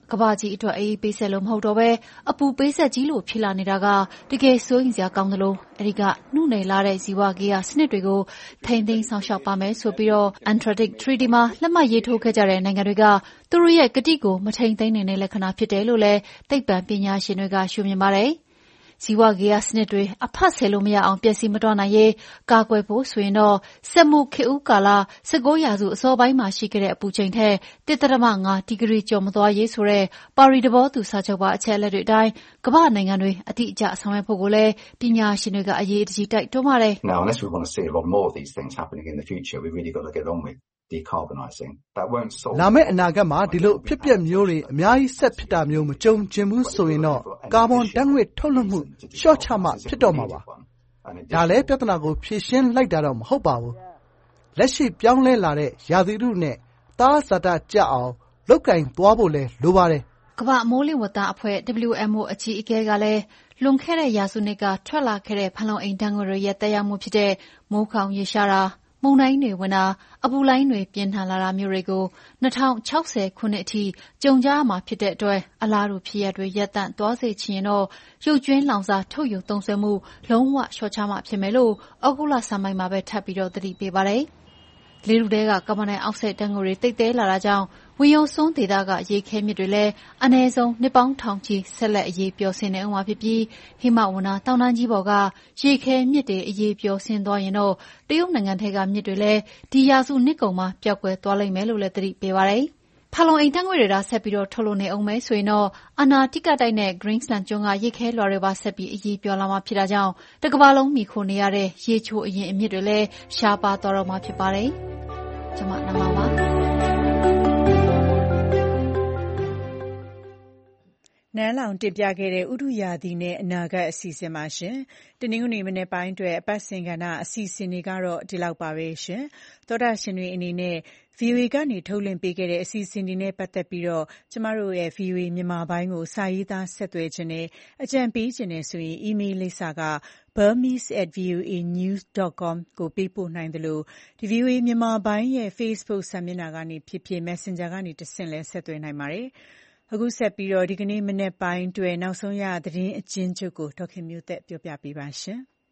ကမ္ဘာကြီးအတွက်အေးပေးဆက်လို့မဟုတ်တော့ဘဲအပူပေးဆက်ကြီးလို့ဖြစ်လာနေတာကတကယ်စိုးရိမ်စရာကောင်းသလိုအဲဒီကနှုတ်နယ်လာတဲ့ဇီဝကေယစနစ်တွေကိုထိန်းသိမ်းဆောင်ရှောက်ပါမယ်ဆိုပြီးတော့ Antarctic Treaty မှာလက်မှတ်ရေးထိုးခဲ့ကြတဲ့နိုင်ငံတွေကသူတို့ရဲ့ကတိကိုမထိန်းသိမ်းနိုင်တဲ့လက္ခဏာဖြစ်တယ်လို့လည်းသိပ္ပံပညာရှင်တွေကရှုမြင်ပါတယ်။ဇီဝကေယစနစ်တွေအဖတ်ဆယ်လို့မရအောင်ပျက်စီးမသွားနိုင်ရေးကာကွယ်ဖို့ဆိုရင်တော့စက်မှုခေတ်ဦးကာလ19ရာစုအစောပိုင်းမှာရှိခဲ့တဲ့အပူချိန်ထက် 1.5 ဒီဂရီကျော်မသွားရေးဆိုတဲ့ပါရီသဘောတူစာချုပ်ပါအချက်အလက်တွေအတိုင်းကမ္ဘာနိုင်ငံတွေအတိအကျဆောင်ရွက်ဖို့ကိုလည်းပညာရှင်တွေကအရေးတကြီးတိုက်တွန်းပါတယ်။ Now, unless we want to see a lot more of these things happening in the future, we really got to get on with decarbonising. That won't solve. လာမယ့်အနာဂတ်မှာဒီလိုအဖြစ်အပျက်မျိုးတွေအများကြီးဆက်ဖြစ်တာမျိုးမကြုံချင်ဘူးဆိုရင်တော့ကာဗွန်ဓာတ်ငွေ့ထုတ်လွှတ်မှုလျှော့ချမှဖြစ်တော့မှာပါ။ဒါလည်းပြဿနာကိုဖြေရှင်းလိုက်တာတော့မဟုတ်ပါဘူး။လက်ရှိပြောင်းလဲလာတဲ့ရာသီဥတုနဲ့သားဇာတကျအောင်လုပ်ကင်သွားဖို့လည်းလိုပါတယ်။ကမ္ဘာမိုးလေဝသအဖွဲ့ WMO အကြီးအကဲကလည်းလွန်ခဲ့တဲ့ရာစုနှစ်ကထွက်လာခဲ့တဲ့ဖန်လုံအိမ်ဓာတ်ငွေ့တွေရဲ့သက်ရောက်မှုဖြစ်တဲ့မိုးခေါင်ရေရှားတာမုန်တိုင်းတွေဝင်တာအပူလှိုင်းတွေပြင်းထန်လာတာမျိုးတွေကို2060ခုနှစ်အထိကြုံကြရမှာဖြစ်တဲ့အတွက်အလားတူဖြစ်ရပ်တွေရပ်တန့်သွားစေချင်ရင်တော့ရုပ်ကြွင်းလောင်စာထုတ်ယူသုံးစွဲမှုလုံးဝလျှော့ချမှဖြစ်မယ်လို့ဩဂုတ်လဆန်းပိုင်းမှာပဲထပ်ပြီးတော့သတိပေးပါတယ်။လေထုထဲကကာဗွန်ဒိုင်အောက်ဆိုက်ဓာတ်ငွေ့တွေတိတ်တဲလာတာကြောင့်ဝင်ရုံစွန်းဒေသကရေခဲမြစ်တွေလည်းအနည်းဆုံးနှစ်ပေါင်းထောင်ချီဆက်လက်အရေးပျော်ဆင်းနေအောင်မှာဖြစ်ပြီးဟိမဝန္တာတောင်တန်းကြီးပေါ်ကရေခဲမြစ်တွေအရေးပျော်ဆင်းသွားရင်တော့တရုတ်နိုင်ငံထဲကမြစ်တွေလည်းဒီရာစုနှစ်ကုန်မှာပျောက်ကွယ်သွားလိမ့်မယ်လို့လည်းသတိပေးပါတယ်။ဖန်လုံအိမ်ဓာတ်ငွေ့တွေဆက်ပြီးတော့ထုတ်လွှတ်နေအောင်မယ်ဆိုရင်တော့အာနာတိကတိုက်နဲ့ Greenland ကျွန်းကရေခဲလွှာတွေပါဆက်ပြီးအရေးပျော်လာမှာဖြစ်တာကြောင့်တကမ္ဘာလုံးမိခိုနေရတဲ့ရေချိုအရင်အမြစ်တွေလည်းရှားပါသွားတော့မှာဖြစ်ပါတယ်။ကျွန်မနမပါနန်းလောင်တင်ပြခဲ့တဲ့ဥတုရာသီနဲ့အနာဂတ်အစီအစဉ်ပါရှင်။တနင်္ဂနွေမနေ့ပိုင်းအတွက်အပတ်စဉ်ကဏ္ဍအစီအစဉ်တွေကတော့ဒီလောက်ပါပဲရှင်။သောတာရှင်တွေအနေနဲ့ VOA ကနေထုတ်လွှင့်ပေးခဲ့တဲ့အစီအစဉ်တွေနဲ့ပတ်သက်ပြီးတော့ကျမတို့ရဲ့ VOA မြန်မာပိုင်းကိုစာရေးသားဆက်သွယ်ခြင်းနဲ့အကြံပေးခြင်းနဲ့ဆိုရင် email လိပ်စာက burmese@voanews.com ကိုပေးပို့နိုင်တယ်လို့ဒီ VOA မြန်မာပိုင်းရဲ့ Facebook စာမျက်နှာကနေဖြစ်ဖြစ် Messenger ကနေတဆင့်လဲဆက်သွယ်နိုင်ပါတယ်။အခုဆက်ပြီးတော့ဒီကနေ့မနေ့ပိုင်းအတွက်နောက်ဆုံးရသတင်းအကျဉ်းချုပ်ကိုဒေါက်ခင်မျိုးသက်ပြောပြပေးပါရှင်။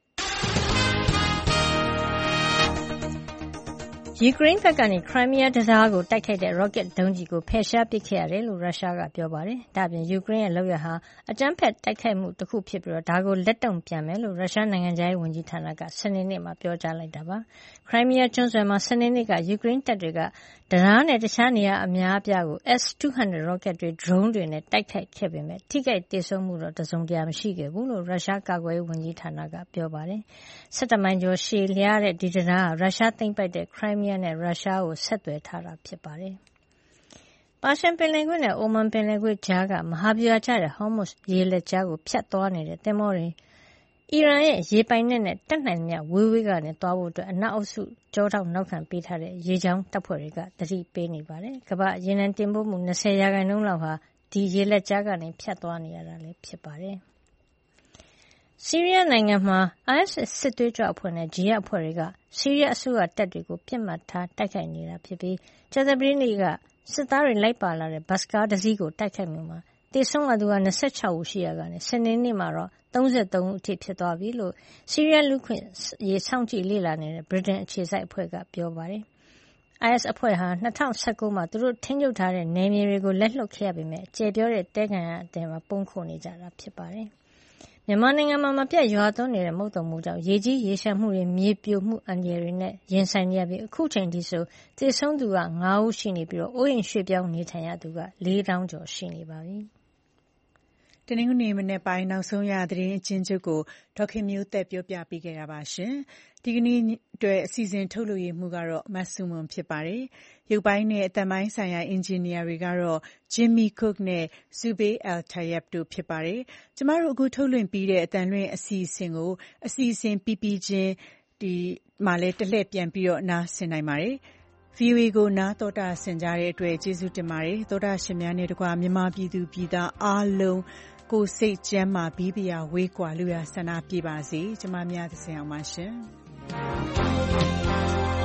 ယူကရိန်းဘက်ကနေခရိုင်းမီးယားတံတားကိုတိုက်ခိုက်တဲ့ရော့ကက်ဒုံးကျည်ကိုဖယ်ရှားပစ်ခဲ့ရတယ်လို့ရုရှားကပြောပါတယ်။ဒါ့အပြင်ယူကရိန်းရဲ့လုပ်ရပ်ဟာအကြမ်းဖက်တိုက်ခိုက်မှုတစ်ခုဖြစ်ပြီးဒါကိုလက်တုံ့ပြန်မယ်လို့ရုရှားနိုင်ငံခြားရေးဝန်ကြီးဌာနကစနေနေ့မှာပြောကြားလိုက်တာပါ။ခရိုင်းမီးယားကျွန်းဆွယ်မှာစနေနေ့ကယူကရိန်းတပ်တွေကတံတားနဲ့တခြားနေရာအများအပြားကို S-200 ရော့ကက်တွေဒရုန်းတွေနဲ့တိုက်ခိုက်ခဲ့ပေမဲ့ထိခိုက်ဒေဆုံးမှုတော့တစုံတရာမရှိခဲ့ဘူးလို့ရုရှားကာကွယ်ရေးဝန်ကြီးဌာနကပြောပါတယ်။17မိုင်ကျော်ရှည်လျားတဲ့ဒီတံတားဟာရုရှားသိမ်းပိုက်တဲ့ခရိုင်းမီးယားနဲ့ရုရှားကိုဆက်သွယ်ထားတာဖြစ်ပါတယ်။ပါရှန်ပင်လယ်ကွေ့နဲ့အိုမန်ပင်လယ်ကွေ့ကြားကမဟာဗျူဟာကျတဲ့ဟော်မုတ်ရေလက်ကြားကိုဖြတ်သွားနေတဲ့သင်္ဘောတွေအီရန်ရဲ့ရေပိုင်နက်နဲ့တက်နိုင်သမျှဝေးဝေးကနေသွားဖို့အတွက်အနောက်အုပ်စုကြောထောက်နောက်ခံပေးထားတဲ့ရေကြောင်းတပ်ဖွဲ့တွေကသတိပေးနေပါတယ်။ကမ္ဘာရေနံတင်ပို့မှု20%လောက်ဟာဒီရေလက်ကြားကနေဖြတ်သွားနေရတာလည်းဖြစ်ပါတယ်။ဆီးရီးယားနိုင်ငံမှာ IS စစ်သွေးကြွအဖွဲ့နဲ့ဂျီဟတ်အဖွဲ့တွေကဆီးရီးယားအစိုးရတပ်တွေကိုပစ်မှတ်ထားတိုက်ခိုက်နေတာဖြစ်ပြီးကြာသပတေးနေ့ကစစ်သားတွေလိုက်ပါလာတဲ့ဘတ်စ်ကားတစ်စီးကိုတိုက်ခိုက်မှုမှာသေဆုံးသူက26ဦးရှိရာကနေစနေနေ့မှာတော့33ဦးအထိဖြစ်သွားပြီလို့ဆီးရီးယားလူ့ခွင့်ရေးစောင့်ကြည့်လေ့လာနေတဲ့ဗြိတိန်အခြေစိုက်အဖွဲ့ကပြောပါတယ်။ IS အဖွဲ့ဟာ2019မှာသူတို့ထိန်းချုပ်ထားတဲ့နယ်မြေတွေကိုလက်လွှတ်ခဲ့ရပေမဲ့ကျယ်ပြောတဲ့တဲကန်အတဲမှာပုန်းခိုနေကြတာဖြစ်ပါတယ်။မြန်မာနိုင်ငံမှာမပြတ်ရွာသွန်းနေတဲ့မုတ်သုန်မိုးကြောင့်ရေကြီးရေလျှံမှုတွေမြေပြိုမှုအန္တရာယ်တွေနဲ့ရင်ဆိုင်နေရပြီးအခုချိန်ထိဆိုသေဆုံးသူက9ဦးရှိနေပြီးအိုးအိမ်ရွှေ့ပြောင်းနေထိုင်ရသူက4000ကျော်ရှိနေပါပြီ။တနင်္ဂနွေမနေ့ပိုင်းနောက်ဆုံးရသတင်းအကျဉ်းချုပ်ကိုဒေါက်ခင်မျိုးသက်ပြောပြပေးခဲ့တာပါရှင်။ဒီကနေ့အတွက်အစီအစဉ်ထုတ်လွှင့်မှုကတော့မဆုမွန်ဖြစ်ပါတယ်။ရုပ်ပိုင်းနဲ့အသံပိုင်းဆိုင်ရာအင်ဂျင်နီယာတွေကတော့ Jimmy Cook နဲ့ Zubay Al-Tayyab တို့ဖြစ်ပါတယ်။ကျမတို့အခုထုတ်လွှင့်ပြီးတဲ့အသံလွှင့်အစီအစဉ်ကိုအစီအစဉ်ပြီးချင်းဒီမှာလဲတစ်လှည့်ပြန်ပြီးတော့နားဆင်နိုင်ပါတယ်။ VOA ကိုနားတော်တာဆင်ကြတဲ့အတွက်ကျေးဇူးတင်ပါတယ်။သောတာရှင်များနဲ့တကွာမြန်မာပြည်သူပြည်သားအားလုံးကိုစိတ်ကျမ်းမာပြီးပြဝေးကွာလူရဆန္ဒပြပါစေ။ကျမများသစင်အောင်ပါရှင်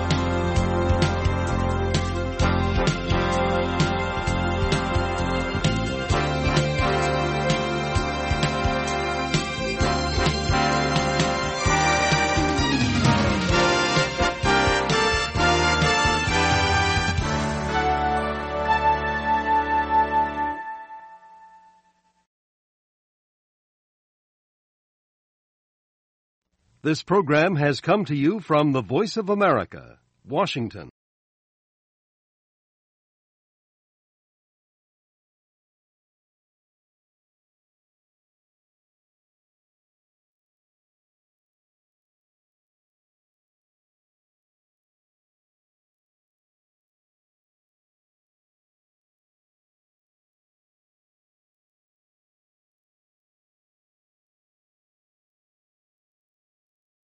။ This program has come to you from the Voice of America, Washington.